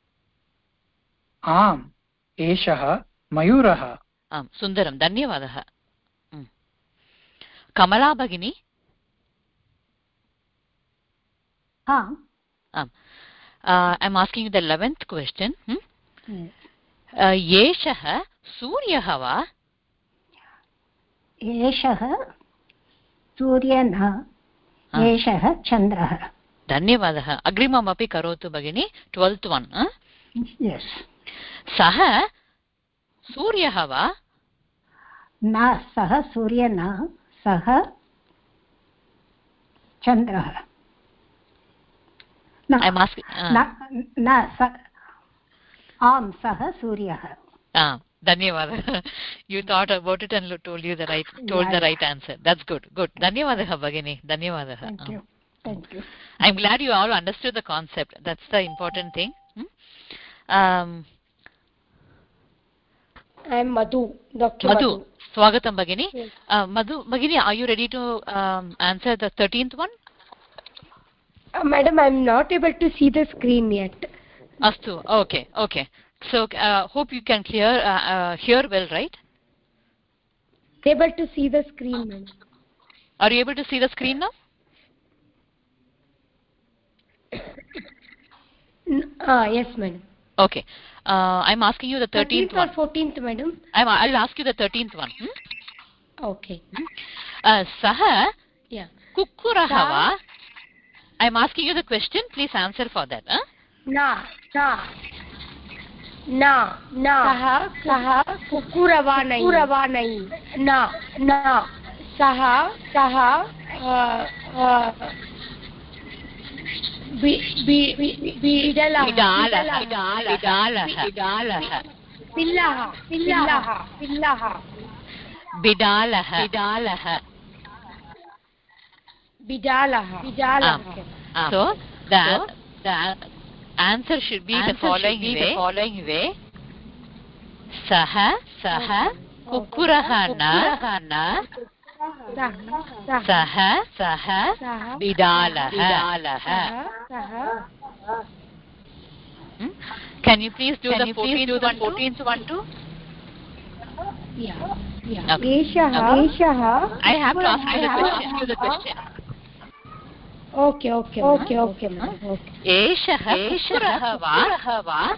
आम् एषः मयूरः आम् सुन्दरं धन्यवादः कमला भगिनी आम् आम् I am asking you the eleventh question एषः सूर्यः वा एषः सूर्यः न एषः चन्द्रः धन्यवादः अग्रिममपि करोतु भगिनी twelfth one yes सः सूर्यः वा न सः सूर्यः न सः चन्द्रः I'm asking. आम् सः सूर्यः. Ah, धन्यवादः. You thought about it and told you the right told yeah, the right answer. That's good. Good. धन्यवादः भगिनी. धन्यवादः. Thank you. Thank you. I'm glad you all understood the concept. That's the important thing. Hmm? Um, I'm Madhu. Doctor Madhu. Madhu. Swagatam Bhagini. Yes. Uh, Madhu, Bhagini, are you ready to um, answer the thirteenth one? Uh, madam, I'm not able to see the screen yet. Astu. Okay. Okay. So, uh, hope you can clear uh, uh, hear well, right? Able to see the screen, madam. Are you able to see the screen now? Ah, yes, madam. Okay. Uh, I'm asking you the thirteenth one. or fourteenth, madam? I'm, I'll ask you the thirteenth one. Hmm? Okay. Uh, Saha yeah. Kukkurahava. I'm asking you the question. Please answer for that. Huh? Na. Na. Na. Na. Saha. Saha. Kukkuravanayi. Kukkuravanayi. Na. Na. Saha. Saha. Uh, uh, बिडलः बिडालः बिडालः बिडालः पिल्लः पिल्लः पिल्लः बिडालः बिडालः बिडालः बिडालः. So the the answer should be the following way. The following way. Saha saha kukkurah na Saha Saha Bidalah. Hmm? Can you please do Can the fourteenth one, fourteenth one too? Yeah. Yeah. Okay. Eshaha. I have to ask you the question. You the question. Okay. Okay. Okay. Okay. Okay. Eshaha Kukkurah va.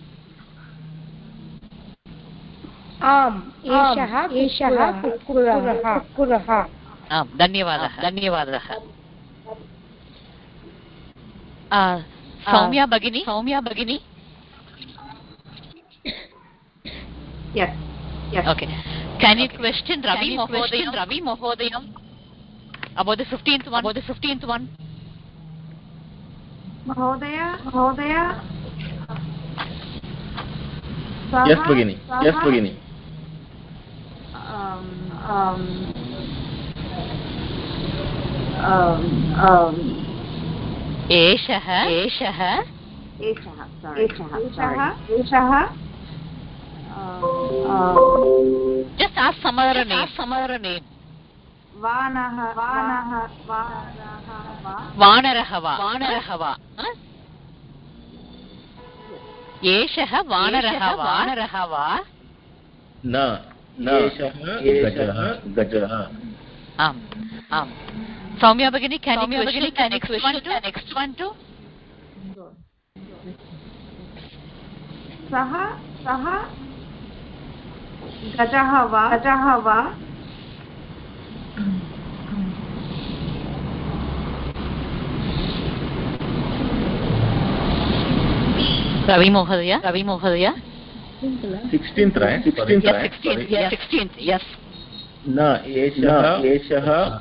आम् एषः एषः कुक्कुरः कुक्कुरः. आम् धन्यवादः धन्यवादः. सौम्या भगिनी सौम्या भगिनी. Yes. Yes. Okay. Can you question Ravi Mahodayam? Ravi Mahodayam about the fifteenth one. About the fifteenth one. Mahodaya Mahodaya. Yes, Bhagini. Yes, Bhagini. Um, um, um, um, एषः एषः एषः sorry एषः एषः just ask some other name some other name वानः वानः वानरः वा वानरः वा एषः वानरः वानरः वा न एषः गजः. आम् आम्. सौम्या भगिनी can you question the next one to next one to सः सः गजः वा गजः वा Ravi Mahodaya Ravi Mahodaya sixteenth right sixteenth yes sixteenth yes sixteenth yes न एषः एषः.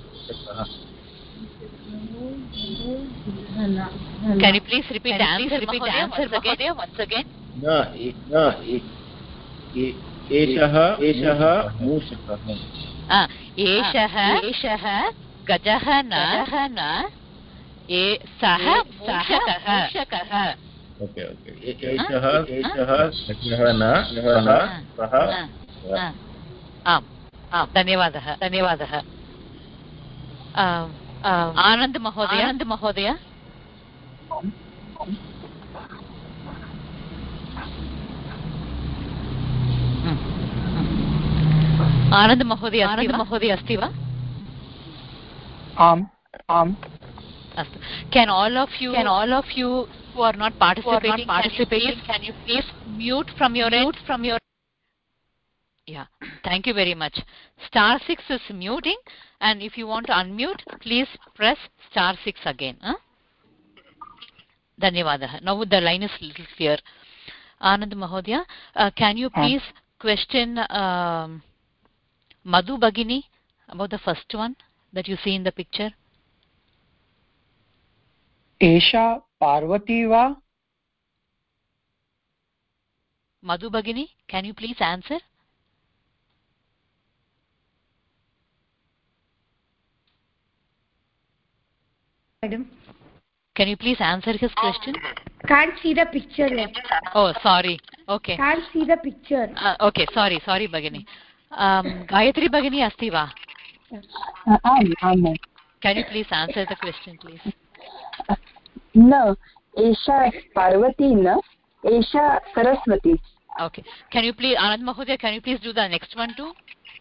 Can you please repeat the answer repeat the answer again once again. न न एषः एषः मूषकः. ah एषः एषः गजः न ए सः मूषकः. ओके ओके एषः एषः गजः न सः सः. आम् आम् धन्यवादः धन्यवादः. आनन्द महोदय आनन्द महोदय आनन्द महोदय आनन्द महोदय अस्ति वा? आम् आम्. अस्तु. Can all of you can all of you who are not participating participating can you please mute from your end from your yeah thank you very much. Star six is muting and if you want to unmute please press star six again. Huh? Dhanyavadah. Now the line is little clear. Anand Mahodaya, uh, can you please question um, Madhu Bhagini about the first one that you see in the picture? एषा पार्वती वा? Madhu Bhagini, can you please answer? Madam, can you please answer his question? Can't see the picture yet. Oh, sorry. Okay. Can't see the picture. Uh, okay, sorry, sorry, Bhagini. Um, Gayatri Bhagini asti va? Uh, am, am. Can you please answer the question, please? Uh, no, Esha Parvati, no. Esha Saraswati. Okay. Can you please, Anand Mahodaya, can you please do the next one too?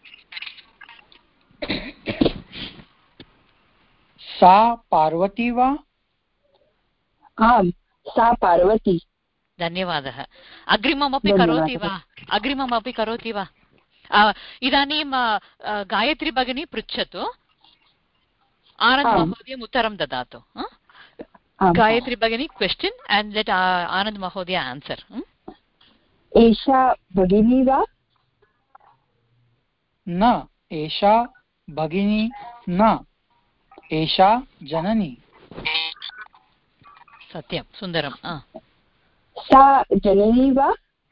सा पार्वती वा? आम्, सा पार्वती. धन्यवादः. अग्रिममपि करोति वा? अग्रिममपि करोति वा? इदानीं गायत्री भगिनी पृच्छतु, आनन्द महोदय उत्तरं ददातु. गायत्री भगिनी क्वेश्चन and let आनन्द महोदय आन्सर्. एषा भगिनी वा? न, एषा भगिनी न, एषा जननी. सत्यं, सुन्दरं. सा जननी वा?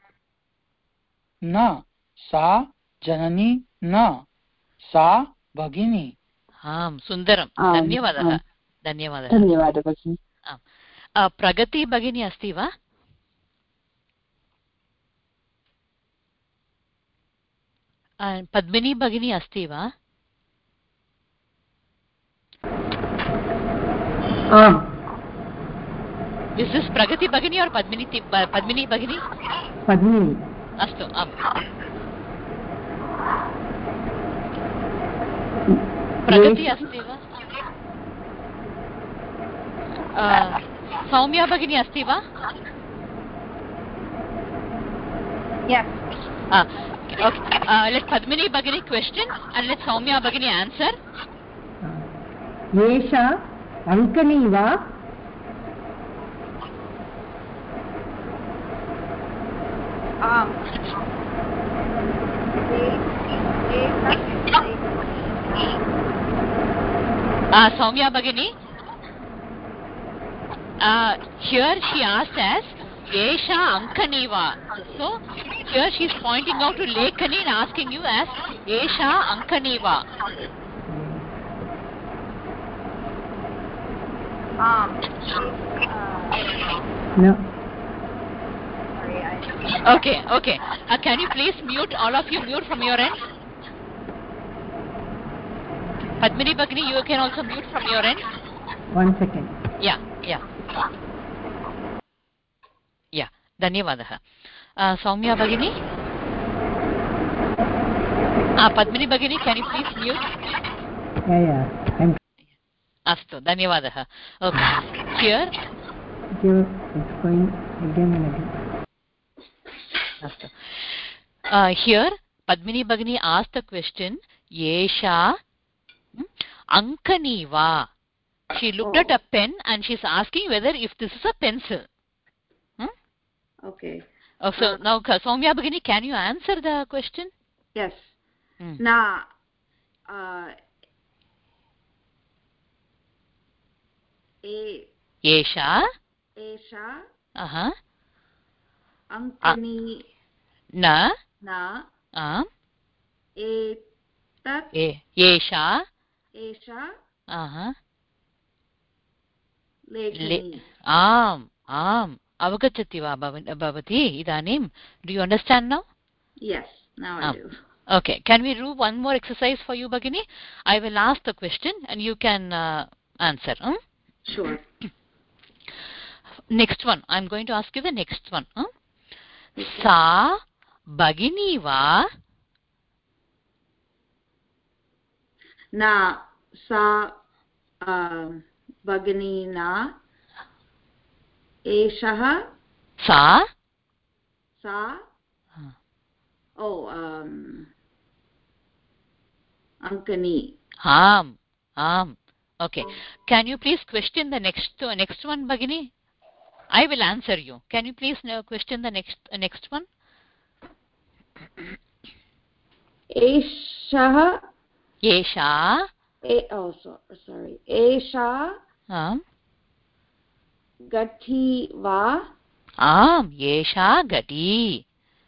न, सा जननी न, सा भगिनी. आम्, सुन्दरं. धन्यवादः. धन्यवादः. धन्यवादः भगिनी. प्रगति भगिनी अस्ति वा? पद्मिनी भगिनी अस्ति वा? Is this Pragati Bhagini or Padmini Padmini Bhagini? Padmini. Astu, am. Pragati asti va? Uh, Saumya Bhagini asti va? Yes. Uh, okay. Uh, let Padmini Bhagini question and let Saumya Bhagini answer. Yesha Ankani va? Um, uh, Saumya Bhagini, uh, here she asked as Esha Ankaniva. So here she is pointing out to Lekani and asking you as Esha Ankaniva. Um, uh, no. Okay, okay. Uh, can you please mute, all of you mute from your end? Padmini Bhagini, you can also mute from your end. One second. Yeah, yeah. Yeah, Dhanyavadah. Uh, Saumya Bhagini? Ah, Padmini Bhagini, can you please mute? Yeah, yeah. I'm... Astu, Dhanyavadah. Okay. Here? Here, it's going again and again. Uh, here, Padmini Bhagini asked the question, Yesha Ankani va. She looked oh. at a pen and she's asking whether if this is a pencil. Hmm? Okay. Oh, so uh, now, Saumya Bhagini, can you answer the question? Yes. Hmm. Na, uh, a, Yesha. Esha. Uh-huh. Ankani. Uh. Na na am etat e yesha esha aha lekani am am avagachati va bhavati idanim. Do you understand now? Yes, now I um. do. Okay, can we do one more exercise for you, Bhagini? I will ask the question and you can uh, answer. Hmm? Sure. Next one, I'm going to ask you the next one. Hmm? Okay. Sa Bhagini va? Na sa uh, Bhagini na Eshaha Sa Sa huh. Oh um Ankani. Am Am Okay. Can you please question the next uh, next one, Bhagini? I will answer you. Can you please uh, question the next uh, next one? Esha Esha e, oh so, sorry Esha um gati va. Am, Esha Gati.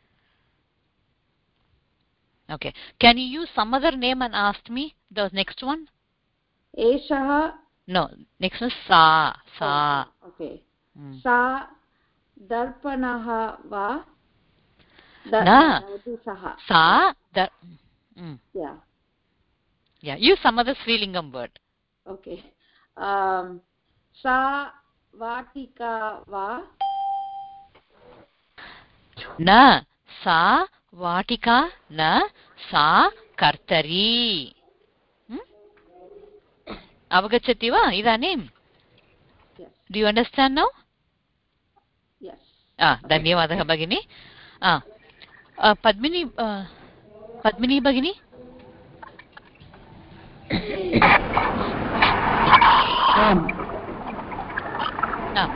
Okay. Can you use some other name and ask me the next one? Esha. No, next one is Sa. Sa. Oh, okay. Hmm. Sa darpanaha va. Da, Na. Sa. Dar. Mm. Yeah. Yeah. Use some other Srilingam word. Okay. Um, sa vatika va. Na. Sa vatika na. Sa kartari. Avagachati va idanim? Yes. Do you understand now? Yes. Ah, dhanyavadah bagini. Ah, uh, Padmini, uh, Padmini bagini. Um. Ah.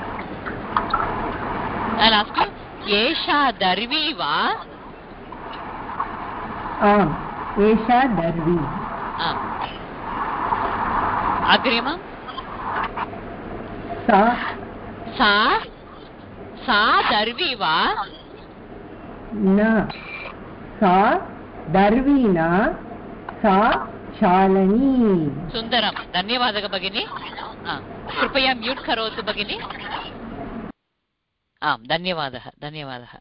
I'll ask you. Esha darvi va? Ah, Esha darvi. Ah. Agrima? Sa. Sa. Sa darvi va? Na. Sa darvi na. Sa shalani. Sundaram. Dhanyavadah bagini. Ah. Kripaya mute karotu bagini. आम् धन्यवादः धन्यवादः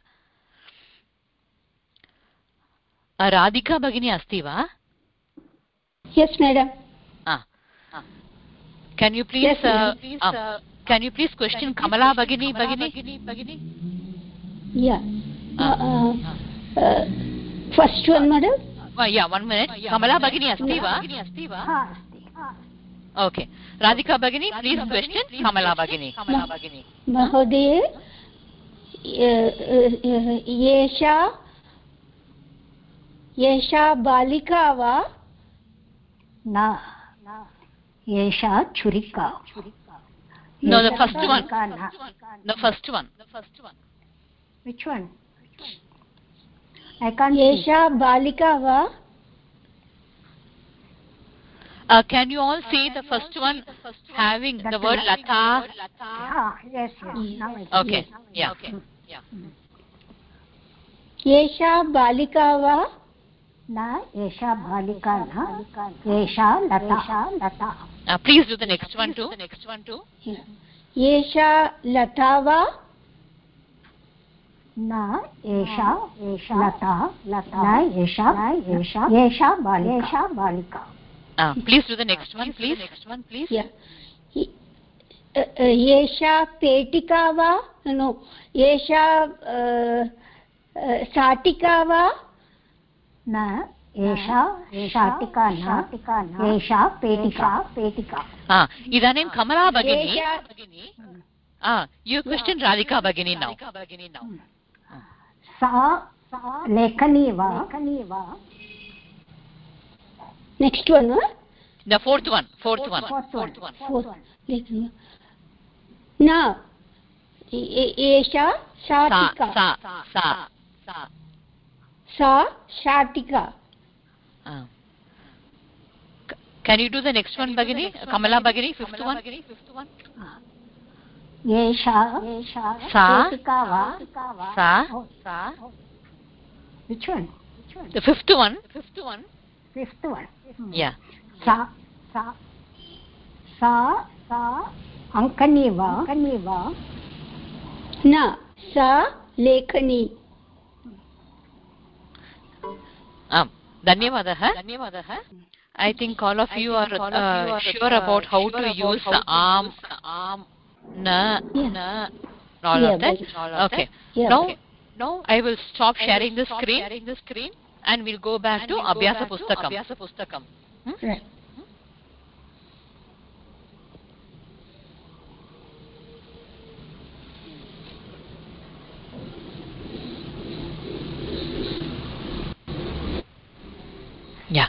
राधिका भगिनी अस्ति वा Yes madam. ah can you please yes, uh, please uh, can you please question Kamala Bhagini Bhagini Bhagini yeah uh, uh, uh, first one madam uh, yeah one minute Kamala Bhagini asti va asti va ha asti okay Radhika Bhagini please question Kamala Bhagini Kamala Bhagini Mahodaya येषा येषा बालिका वा न येषा छुरिका no the first one the first one the first one which one I can't येषा बालिका वा Uh, can you all see the first one having the word Lata? Ah, yes, yes. Now I see. Okay, yeah. Okay. Yeah. Yesha balika va? Na, Yesha balika na. Yesha Lata. Lata. Uh, please do the next one too. The next one too. Yesha Lata va? Na, Yesha Lata. Lata. Na, Yesha Yesha Yesha balika. Yesha balika. Uh, please do the next one, please. The next one, please. Yeah. Yesha petika va? No. Yesha satika va? Na. Yesha shatika na. Yesha petika. Petika. Ah, idanim Kamala Bhagini. Ah, you question Radhika Bhagini now. Sa lekhani va. Lekhani va. Next one, huh? The fourth one. Fourth, fourth one. Fourth one. Fourth one. Fourth one. Now, Esha Shatika. Sa. Sa. Sa. Sa. Sa Shatika. Uh. Can you do the next one, Bhagini? Kamala Bhagini, fifth one. Fifth one. Yesha. Yesha. Sa. Sa. Sa. Sa. Which one? Which one? The fifth one. The fifth one. Fifth one. Yeah. Sa. Sa. Sa. Sa. Ankani va. Ankani va. Na. Sa lekhani. Um. Dhanyavadah. Dhanyavadah. I think all of you are uh, sure about how to use am, am, na, na, all of that. Okay. Now, now I will stop sharing the screen. Sharing the screen. And we'll go back and to we'll Abhyasa back Pustakam. To Abhyasa Pustakam. Hmm? Right. Yeah.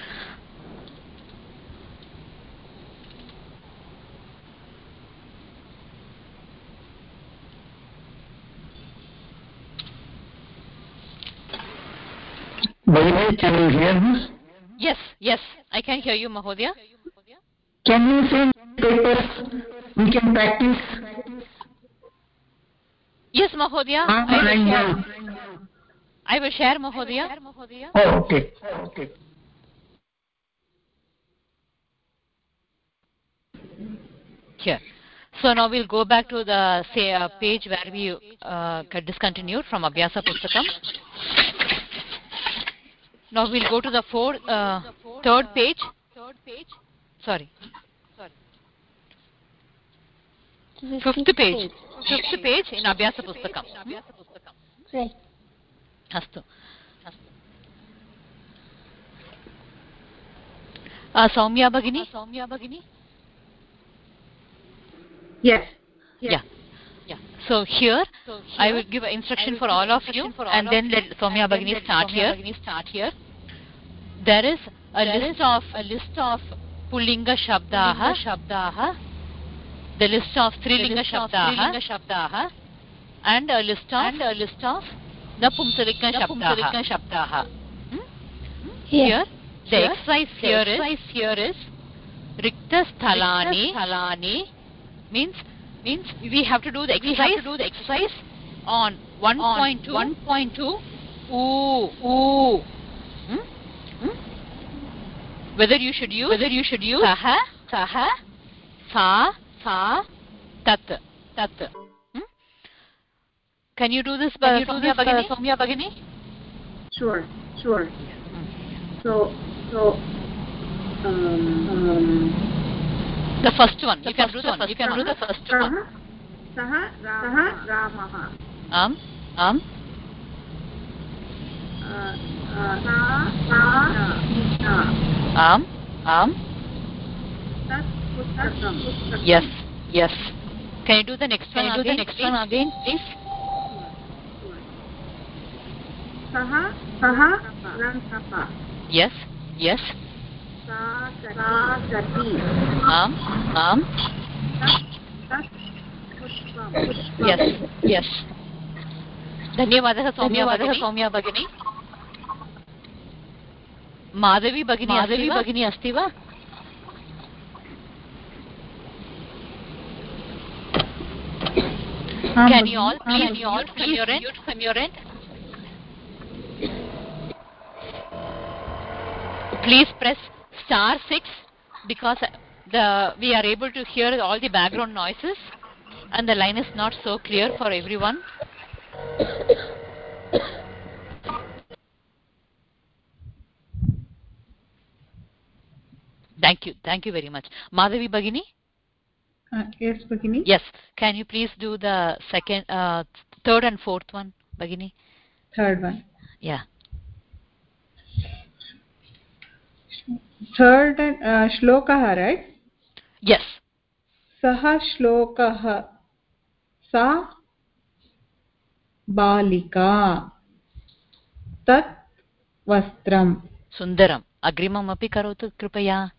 Bhagini, can you hear us? Yes, yes, I can hear you, Mahodaya. Can you send papers? We can practice. Yes, Mahodaya. I will will share. I will share, Mahodaya. Oh, okay. Okay. Here. So now we'll go back to the say uh, page where we uh, got discontinued from Abhyasa Pustakam. Now we'll go to the fourth, uh, third page. Sorry. Fifth page. Fifth page in Abhyasa Pustakam. Right. Astu. Uh, Soumya Bhagini? Soumya Bhagini? Yes. yes. Yeah. Yeah. So here, so here I will give an instruction for all of you, and then let Soumya Bhagini start here. Start here. There is a there list is of a list of Pullinga Shabdaha. Shabdaha. The list of Strilinga Shabdaha. Shabdaha. And a list of and a list of Napumsalika Shabdaha. Shabdaha. Hmm? Here, the here, exercise here the exercise is here is Rikta Sthalani. Sthalani means means we have to do the exercise. We have to do the exercise on one point two. one point two. Ooh, ooh. Hmm? Hmm? Whether you should use whether you should use saha, saha, sa, sa, tat, tat. Hmm? Can you do this, Can you do this Bhagini? Soumya Bhagini? Sure, sure. Hmm. So, so, um, um, the first one. The you first can do one. the first you can one. do the first uh-huh. one. Saha, Saha, Ramaha. Um, um. Uh, uh, sa, sa, na. Um, um. Tat, pustakam. Yes, yes. Can you do the next Can one you do again, the next please? one again, please? Saha, Saha, Rantapa. Yes, yes. Sa, Gati. Um, um. Tat, Pushpam. Yes, yes. धन्यवादः सौम्या भगिनी. सौम्या भगिनी. माधवी भगिनी. माधवी भगिनी अस्ति वा? Can you all please mute from your end? From your end? Please press star six because the we are able to hear all the background noises and the line is not so clear for everyone. Thank you. Thank you very much. Madhavi Bhagini? Uh, yes, Bhagini. Yes. Can you please do the second, uh, third and fourth one, Bhagini? Third one. Yeah. Third and uh, shlokaha, right? Yes. Saha shlokaha. Sa balika. Tat vastram. Sundaram. Agrimam api karotu kripaya.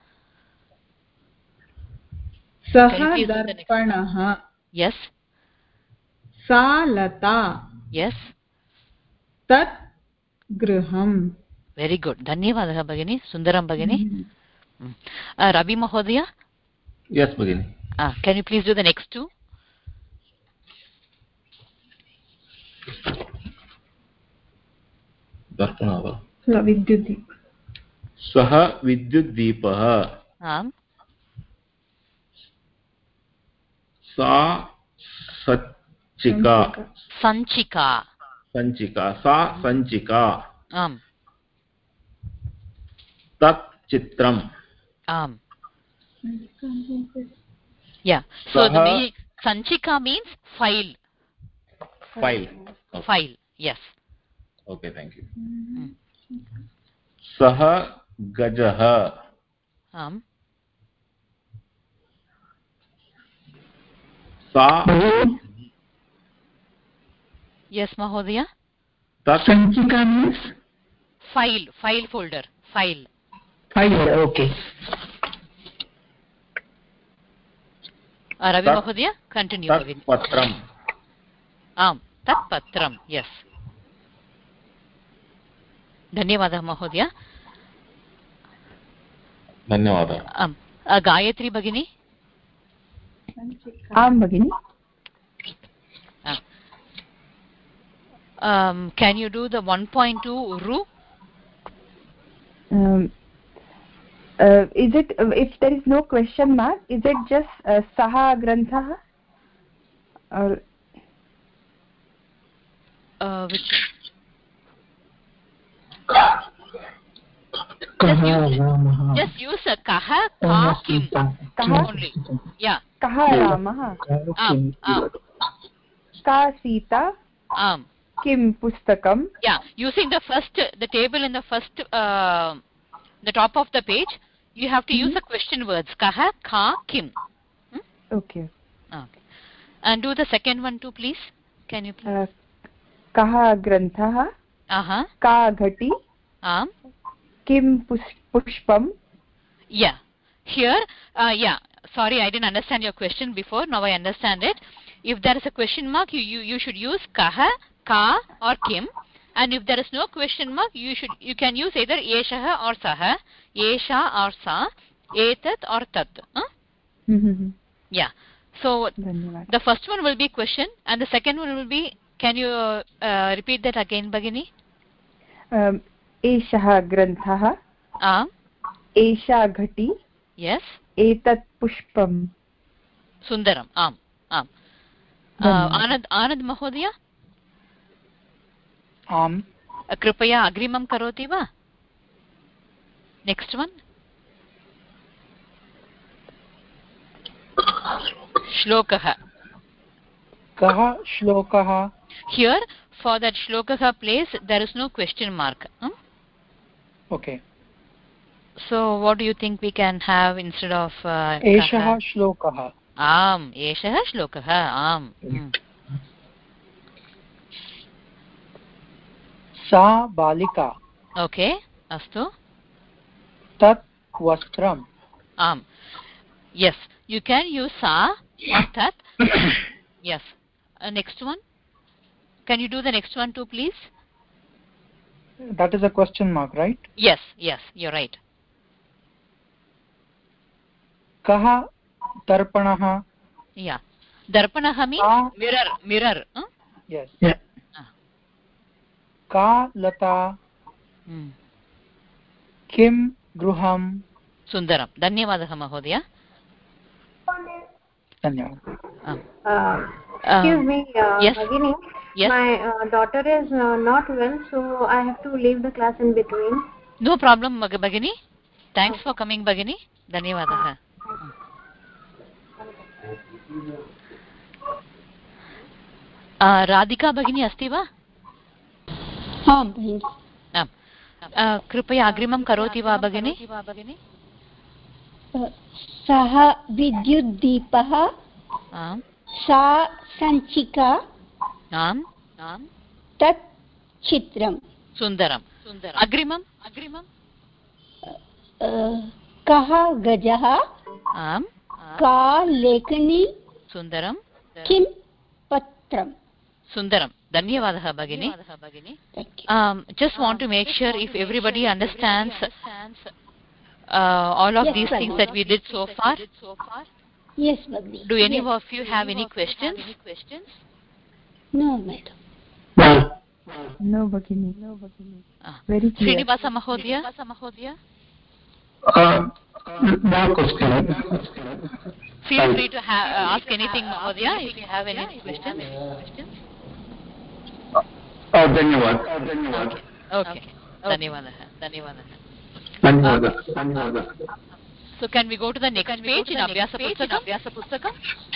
Saha darpanaha. Yes. Sa lata. Yes. Tat griham. Very good. Dhanyavadah Bhagini. Sundaram Bhagini. Mm-hmm. uh, Ravi Mahodaya? Yes, Bhagini. Uh, can you please do the next two? Darpanava. Vidyuddeep. Saha Vidyuddeepah. Um. Sa Sanchika. Sanchika. Sanchika. Sa Sanchika. Um. Tat Chitram. Um. Yeah. So Saha, the meaning Sanchika means file. File. Okay. File. Yes. Okay. Thank you. Mm. Saha Gajaha. Um. Sa. Yes, Mahodaya. Sanchika means? File. File folder. File. File. Okay. Uh, Ravi Mahodaya, continue. Tat Patram. Um. Tat Patram. Yes. Dhanyavadah Mahodaya. Dhanyavadah. Um. Uh, Gayatri Bhagini. Am Bhagini. Uh, um, can you do the one point two Ru? Um, uh, is it, uh, if there is no question mark, is it just uh, Saha Grantha? Or uh, which? Just use, just use a kaha, ka, kim. Kaha only. Yeah. Kaha Ramah. Um, um. Ka Sita. Um. Kim Pustakam. Yeah. Using the first, the table in the first, uh, the top of the page, you have to mm-hmm. use the question words. Kaha, ka, kim. Hmm? Okay. Okay. And do the second one too, please. Can you please? Uh, kaha Grantha. Uh-huh. Ka Ghati. Um. Kim Pushpam. Yeah. Here, uh, yeah. Sorry, I didn't understand your question before. Now I understand it. If there is a question mark, you, you, you should use kaha, ka or kim. And if there is no question mark, you should you can use either eshaha or saha, esha or sa, etat or tat. Huh? Mm-hmm. Yeah. So the first one will be question, and the second one will be. Can you uh, repeat that again, Bhagini? Um, eshaha granthaha. Ah. Esha ghati. Yes. Etat pushpam. Sundaram. Am. Am. Uh, Anand Anand Mahodaya. Am. Kripaya agrimam karoti va? Next one. Shlokaha. Kaha shlokaha. Here, for that shlokaha place, there is no question mark. Hmm? Okay. So, what do you think we can have instead of uh, Eshaha shlokaha. Am. Eshaha shlokaha. Am. Mm. Sa balika. Okay. Astu. Tat vastram. Am. Yes. You can use sa or tat. Yes. Uh, next one. Can you do the next one too, please? That is a question mark, right? Yes. Yes. You're right. Kaha darpanaha. Yeah. Darpanaha means ah. mirror. Mirror. Huh? Yes. Yeah. Ah. Ka lata. Hmm. Kim gruham. Sundaram. Dhanyavadaha Mahodaya. Dhanyavad. Um. Uh, excuse um, me, uh, yes. Bhagini. Yes. My uh, daughter is uh, not well, so I have to leave the class in between. No problem, Bhagini. Thanks okay. for coming, Bhagini. Dhanyavadaha. Uh, Radhika Bhagini अस्ति वा? आं भगिनि. आम्. कृपया अग्रिमं करोति वा भगिनि? सः विद्युद्दीपः. आम्. सा सञ्चिका. आम्. आम्. तत् चित्रं. सुन्दरं. सुन्दरम्. अग्रिमम्? अग्रिमं? कः गजः? आम्. का लेखनी? सुन्दरं. किं पत्रं? Sundaram. Dhanyavadaha Bhagini. Um, just want to make sure if everybody understands uh, all of yes, these things that we did so far. Yes, Bhagini. Do any yes. of you have any questions? No, madam. No. No, Bhagini. No, Bhagini. Ah. Very clear. Srinivasa Mahodaya. Mahodaya. Uh, no question. Feel free to ha ask anything, Mahodaya, if you have any questions. questions. Oh, dhanyavad. Oh, dhanyavad. Okay. Dhanyavadaha. Dhanyavadaha. Dhanyavadaha. Dhanyavadaha. So can we go to the next can page in Abhyasa Pustakam? Abhyasa Pustakam?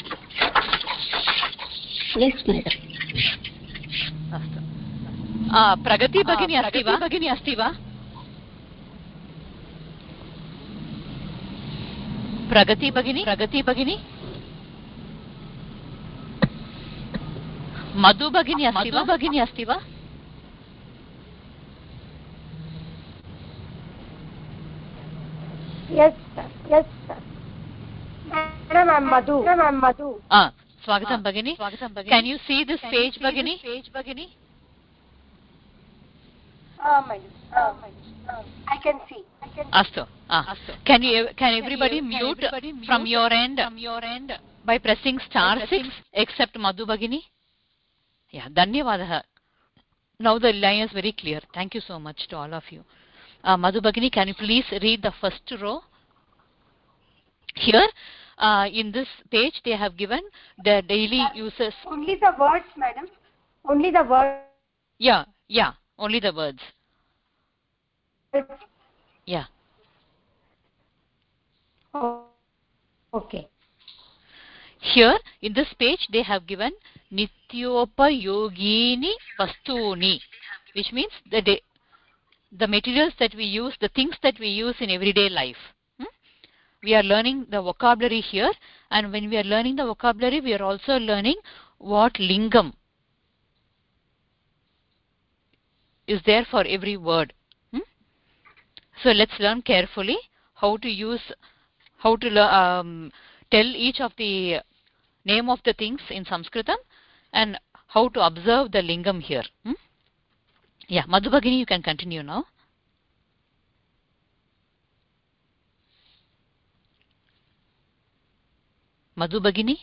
Yes, madam. Astu. Ah, Pragati Bhagini asti va? Bhagini asti va? Pragati Bhagini? Pragati Bhagini? Madhu Bhagini asti va? Madhu Bhagini asti va? Yes, sir. Yes, sir. Madam, I'm Madhu. Madam, I'm Madhu. Ah, Swagatam Bhagini. Swagatam Bhagini. Can you see this Can page, Bhagini? Page, Bhagini? Ah, uh, madam. Ah, uh, madam. Uh, I can see. I can see. Astu. Ah. Astu. Can you can everybody, can you, mute, can everybody mute from your end from your end by pressing star by pressing six except Madhu Bhagini? Yeah, Dhanyavadaha. now the line is very clear. Thank you so much to all of you. Uh, Madhu Bhagini, can you please read the first row? Here, uh, in this page, they have given the daily uses. Only the words, madam. Only the words. Yeah, yeah, only the words. Yeah. Oh, okay. Here, in this page, they have given Nityopayogini Vastuni, which means the day, the materials that we use, the things that we use in everyday life. Hmm? We are learning the vocabulary here, and when we are learning the vocabulary, we are also learning what lingam is there for every word. Hmm? So let's learn carefully how to use, how to um, tell each of the name of the things in Sanskritam and how to observe the lingam here. Hmm? Yeah, Madhu Bhagini, you can continue now. Madhu Bhagini?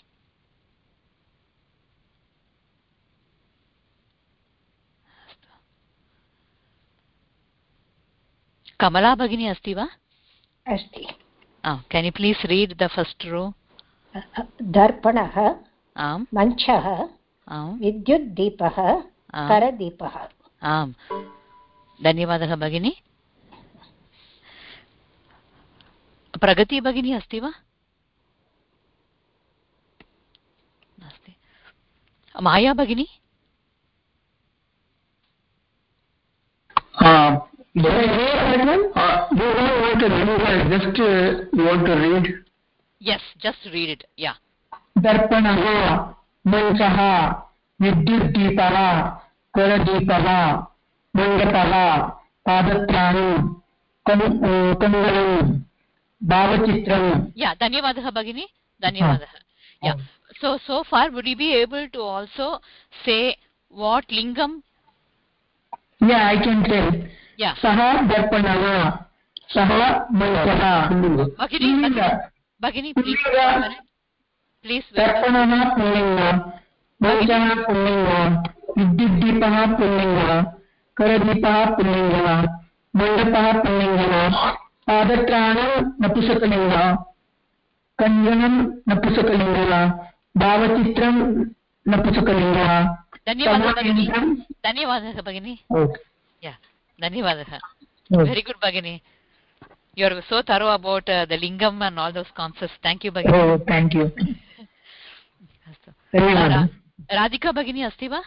Kamala Bhagini asti va? Asti. Oh, can you please read the first row? Darpanah, Am. Manchah, Am. Vidyut Deepah, Karadipah. Am. Dhanyavadah Bhagini. Pragati Bhagini asti va? Nasti. Maya Bhagini? Uh, do I read? Uh, you don't want to read, just uh, you want to read? Yes, just read it, yeah. Darpanaha, Manchaha, Vidyutdeepaha, Karadeepaha, Mandataha, Padatrani, Kangalam, Bhavachitram. Yeah, Dhanyavadah Bhagini. Dhanyavadah. Yeah. So, so far, would you be able to also say what lingam? Yeah, I can tell. Yeah. Saha Darpanaha, Saha Manchaha. Bhagini, Bhagini, please wait a minute. Please wait. Darpanaha Pullinga, Manchaha Pullinga, Vidyutdeepaha Pullinga, Karadipaha Pullinga, Mandapaha Pullinga, Padatranam Napusakalinga, Kanjanam Napusakalinga, Bhavachitram Napusakalinga. Dhanyavadah Bhagini. Dhanyavadah Bhagini. Okay. Yeah, Dhanyavadah. Very good, Bhagini. You are so thorough about uh, the lingam and all those concepts. Thank you, Bhagini. Oh, thank you. uh, Ra Radhika Bhagini asti va?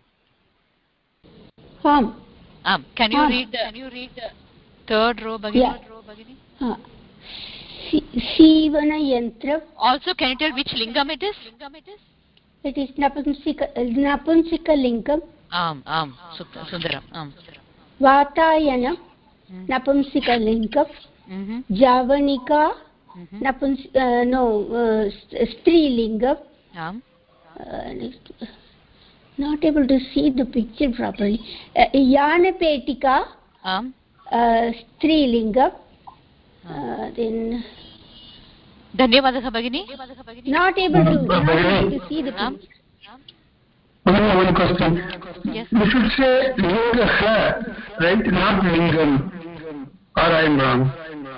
Um. Um, can you um. read the, can you read the third row, Bhagini? Yeah. Third row, Bhagini? Uh, Sivana Yantra. Also, can you tell which lingam it is? Lingam it is? It is Napumsika, Napumsika lingam. Am, am, Sundaram. Am. Vatayana, mm. Napumsika lingam. Mm-hmm. Javanika, mm-hmm. Napums, uh, no, uh, Strilingam. Um. Uh, not able to see the picture properly. Uh, Yanapetika, um. uh, Strilingam. Uh, then. Dhanyavadah Bhagini. Not able to, not able to see the picture. Um. One, one question. Yes. You should say Linga, right? Not Lingam. Or I am wrong.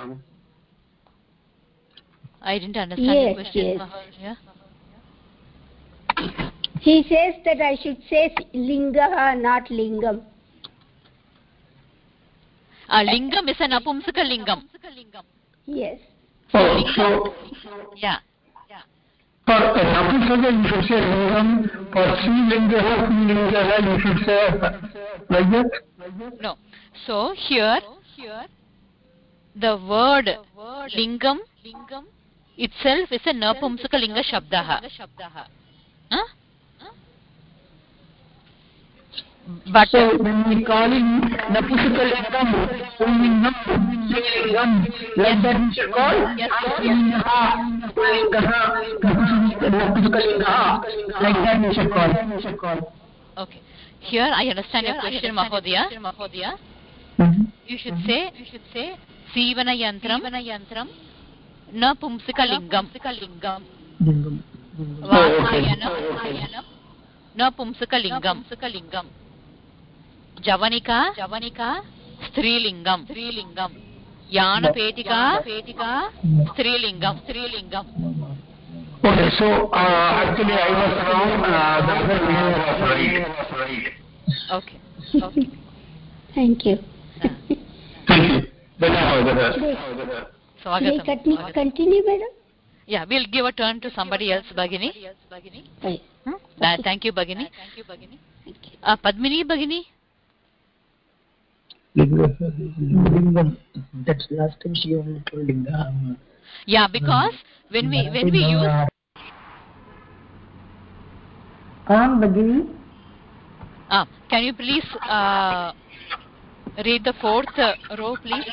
I didn't understand yes, the question. Yes. Yeah? He says that I should say Linga, not Lingam. Uh, lingam is an Napumsaka lingam. Yes. Oh, so, yeah. yeah. For uh, Napumsaka you should say Lingam. For Srilinga, Linga, you should say like that? No. So here, here the word, the word lingam, lingam itself is a Napumsaka linga shabdaha. Huh? But so when we call it Napusaka lingam, Pullingam, Strilingam, like that we should call? Yes, Strilingam, Pullingam, Napusaka lingam, like that we should call. We should call. Okay. Here I understand your question, Mahodaya. Mahodaya. Mm-hmm. You should say, you should say, Sivana Yantram, Yantram, Napumsaka lingam, lingam. Vasayanam, Napumsaka lingam, lingam. Javanika, Javanika, Strilingam, Strilingam. Yana Petika, Petika, Strilingam, Strilingam. Okay, so uh, actually I was wrong. Uh, the other name was right. Okay. Okay. Thank you. Thank you. Swagatam. Continue, madam. Yeah, we'll give a turn to somebody else, Bhagini. Right. Hmm? Uh, thank you, Bhagini. Thank you, Bhagini. Uh, Padmini, Bhagini. Lingam. That's last time she only told Lingam. Yeah, because when we when we use. Um, Bhagini. Ah, can you please uh, read the fourth uh, row, please?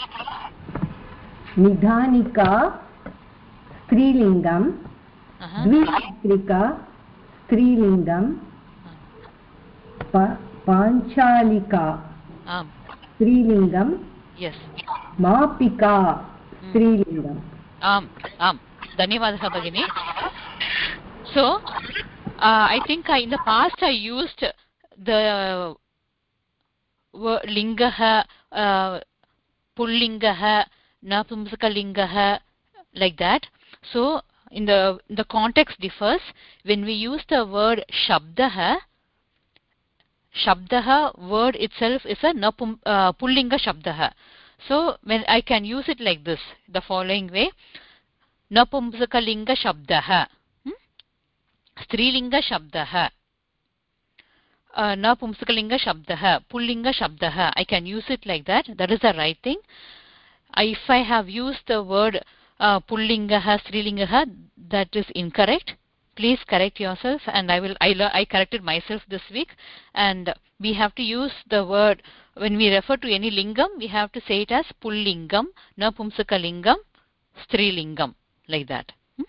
Nidhanika, Strilingam, uh-huh. Dviputrika, Strilingam, pa- Panchalika, um. Strilingam, yes. Mapika, Strilingam. Um, um. Dhanyavadah, Bhagini. So, uh, I think I, in the past I used the word lingaha, uh, pullingaha, napumsakalingaha, like that. So in the the context differs. When we use the word shabdaha, shabdaha word itself is a napum, uh, pullinga shabdaha. So when I can use it like this, the following way: napumsakalinga shabdaha, hmm? Strilinga shabdaha. Uh, na pumsakalinga shabdaha, pullinga shabdaha. I can use it like that. That is the right thing. Uh, if I have used the word uh, pullingaha, strilingaha, that is incorrect. Please correct yourself, and I will. I, I corrected myself this week. And we have to use the word when we refer to any lingam. We have to say it as pullingam, na pumsakalingam, strilingam, like that. Hmm?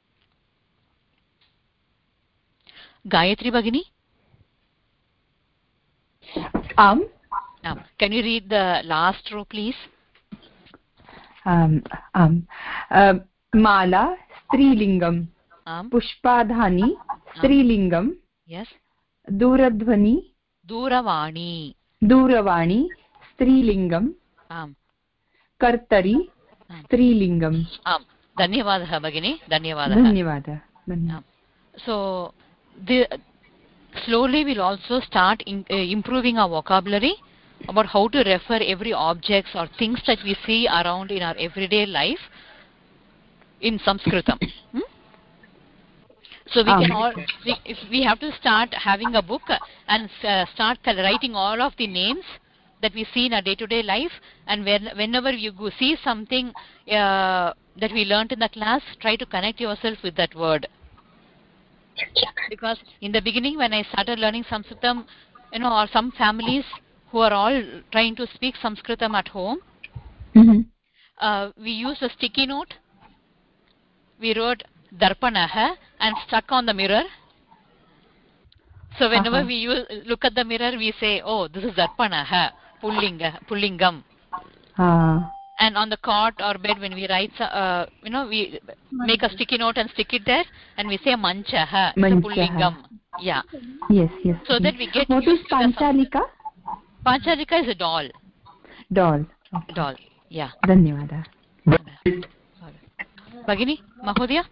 Gayatri Bhagini. Um, um, can you read the last row, please? Um, um, uh, Mala, Strilingam. Um, Pushpadhani, Strilingam. Um, yes. Duradhvani. Duravani. Duravani, Strilingam. Um, Kartari, um, Strilingam. Um, Dhanyavadah, Bhagini. Dhanyavadah. Dhanyavadah. Um, so, the slowly we'll also start in, uh, improving our vocabulary about how to refer every objects or things that we see around in our everyday life in Sanskritam. Hmm? So we um. can all, we, if we have to start having a book and uh, start writing all of the names that we see in our day-to-day life, and when, whenever you go see something uh, that we learnt in the class, try to connect yourself with that word. Because in the beginning, when I started learning Sanskritam, you know, or some families who are all trying to speak Sanskritam at home, mm-hmm. uh, we used a sticky note. We wrote Darpanaha and stuck on the mirror. So whenever uh-huh. we use, look at the mirror, we say, oh, this is Darpanaha, Pullinga, Pullingam. Uh. And on the cot or bed, when we write, uh, you know, we make a sticky note and stick it there, and we say Manchaha, Manchaha. So Pullingam. Yeah. Yes, yes. So yes. that we get What used is Panchalika? To Panchalika is a doll. Doll. Okay. Doll. Yeah. Dhanyavada. Bhagini, Mahodaya?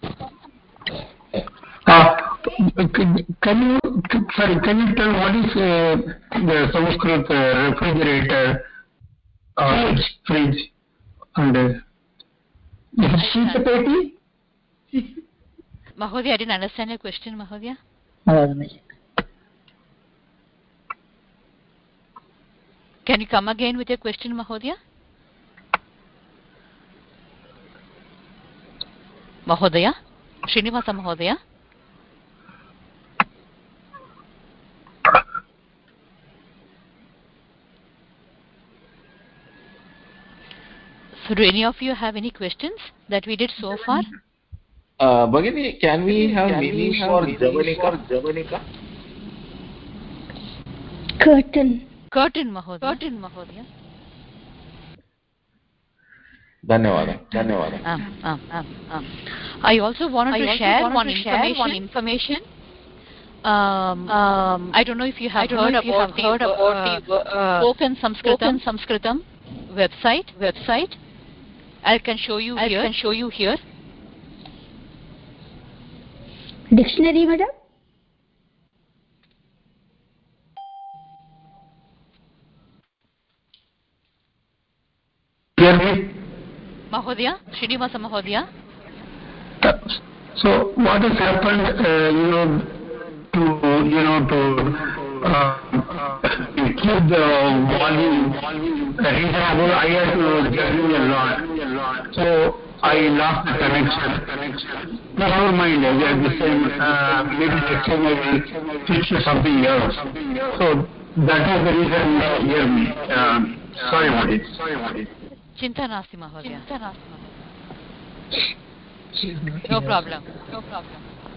Uh, can you, sorry, can you tell what is uh, the Sanskrit uh, refrigerator, uh, fridge, and uh, Sheetapeti? Mahodaya, I didn't understand your question, Mahodaya. Can you come again with your question, Mahodaya? Mahodaya? Srinivasa Mahodaya? So do any of you have any questions that we did so far? Uh, Bhagini, can we have meanings for Javanika? Curtain. Curtain, Mahodaya. Curtain, Mahodaya. Dhanyavada. Dhanyavada. Um, um, um, um. I also wanted I to also share, wanted one, to information. share one information. Um, um, I don't know if you have heard about, have the, heard about uh, the uh, spoken Sanskritam, Sanskritam website. Website. I can show you I here. I can show you here. Dictionary, madam. Hear me? Mahodaya, Srinivasa Mahodaya. So what has happened, uh, you know, to you know to uh, keep the volume reasonable, I had to journey a lot. So I lost the connection. No, never mind. At the same, uh, maybe next time I will switch to something else. So that is the reason you hear me. Uh, sorry about it. Sorry about it. Chinta nasti Mahodaya. No problem. No problem.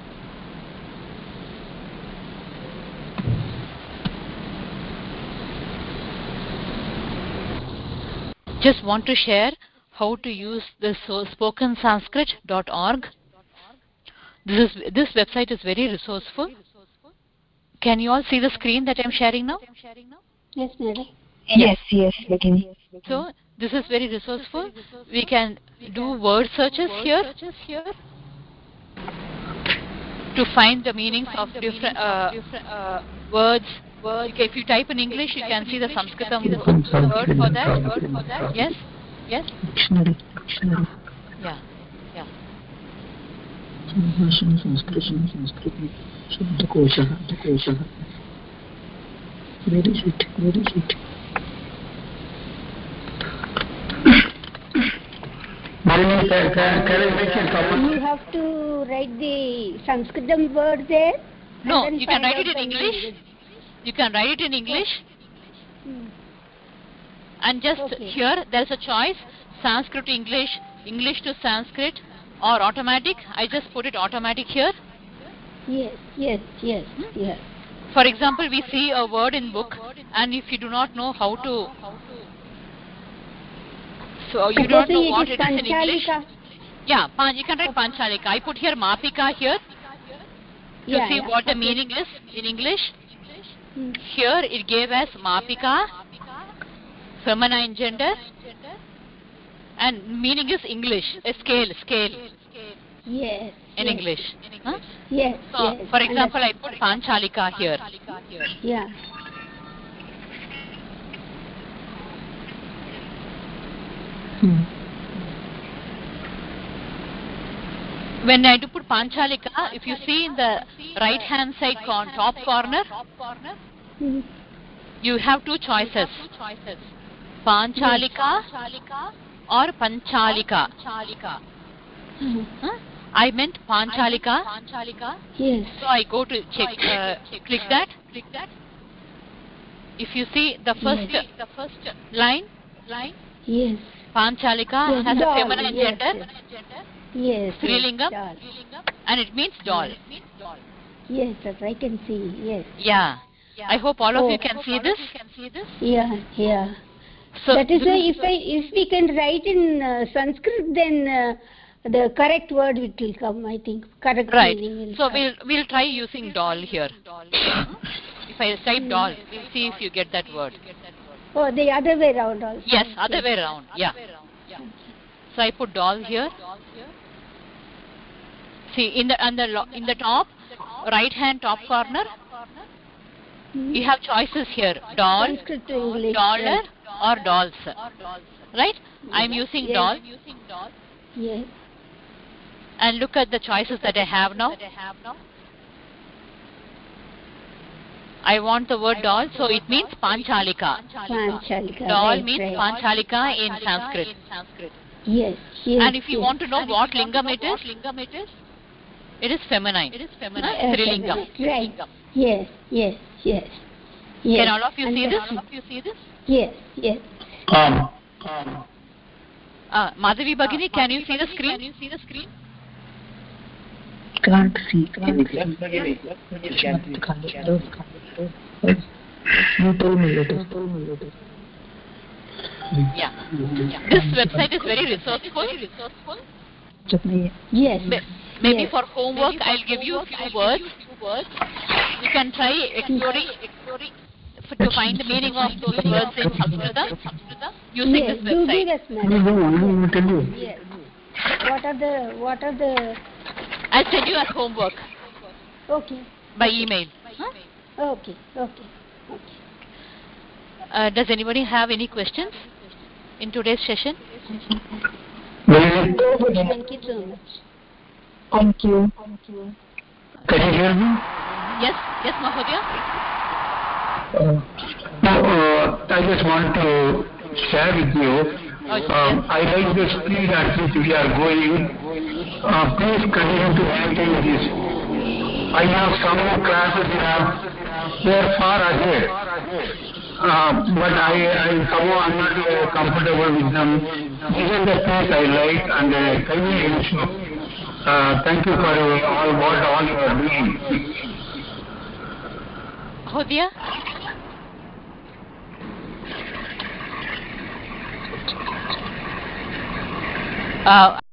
Just want to share how to use this so spoken sanskrit dot org. This is this website is very resourceful. Can you all see the screen that I'm sharing now? Yes, madam. Yes, yes, we can. So this is very resourceful. We can do word searches here to find the meanings of different uh, uh, words. Okay, if you type in English, you can see the Sanskritam word for that. Word for that. Yes, yes. Dictionary, dictionary. Yeah, yeah. Sanskrit, Sanskrit, Sanskrit. Shabdakosha, Shabdakosha. Where is it? Where is it? You have to write the Sanskritam word there. No, you can write it in English. Meaning. You can write it in English. Hmm. And just okay. Here there is a choice: Sanskrit to English, English to Sanskrit, or automatic. I just put it automatic here. Yes, yes, yes, hmm? yes. For example, we see a word in book, and if you do not know how to, so you don't know what it is in English. Yeah, you can write Panchalika. I put here Mapika here to yeah, see yeah. what the okay. meaning is in English. Hmm. Here it gave us Mapika, feminine gender, and meaning is English, a scale, scale. Yes. In yes. English. Huh? Yes. So, yes. for example, I put Panchalika here. Yeah. Hmm. When I do put Panchalika, if you see in the right hand side con top corner, hmm. you have two choices: Panchalika or Panchalika. Hmm. Huh? I meant Panchalika. Yes. So I go to check, uh, click that. If you see the first, yes. the first line, line. Yes. Panchalika yes. has doll. a feminine yes. gender. Yes. Strilingam. Yes. And it means doll. Yes, yes, I can see. Yes. Yeah. yeah. I hope all of oh. you can see this. Yeah, yeah. So that is why if I if we can write in uh, Sanskrit, then uh, the correct word it will come. I think correct right. meaning will so come. we'll we'll try using doll here. If I type mm. doll, we'll see if you get that word. Oh, the other way around also. Yes, other way around. Yeah. So I put doll here. See in the in the in the top right hand top corner, mm. you have choices here: doll, Sanskrit to English, dollar, right. or dolls. Right? I'm using yes. doll. Yes. And look at the choices that I have now. I want the word doll, so it means Panchalika. Panchalika. Doll right, means right. Panchalika in Sanskrit. Yes, yes. And if you yes. want to know what lingam it is, it is feminine. It is feminine. Uh, Strilingam. Right. Yes, yes, yes. yes. Can all of you see this? All of you see this? Yes, yes. Um. um. Uh, Madhavi Bhagini, can you see the screen? Can you see the screen? Can't see. Can't see. You told me later. You told me later. Yeah. yeah. This website is very resourceful. Yes. Maybe yes. for homework, Maybe for I'll give you a few words. You can try exploring, exploring to find the meaning of those words in Sanskrit using yes, this website. Do this, no, no, I will tell you. Yes. What are the what are the? I'll send you as homework. Okay. By email. Huh? Okay. Okay. Okay. Uh, does anybody have any questions in today's session? Thank you so much. Thank you. Thank you. Can you hear me? Yes, yes, Mahodaya. Uh, no, uh, I just want to share with you. Oh, yes. Um, I like the speed at which we are going. Uh, please continue to maintain this. I have some classes now. They are far ahead. Uh, but I, I somehow am not uh, comfortable with them. This is the pace I like and uh, can you ensure? Uh, thank you for uh, all what all you are doing. Mahodaya? Uh,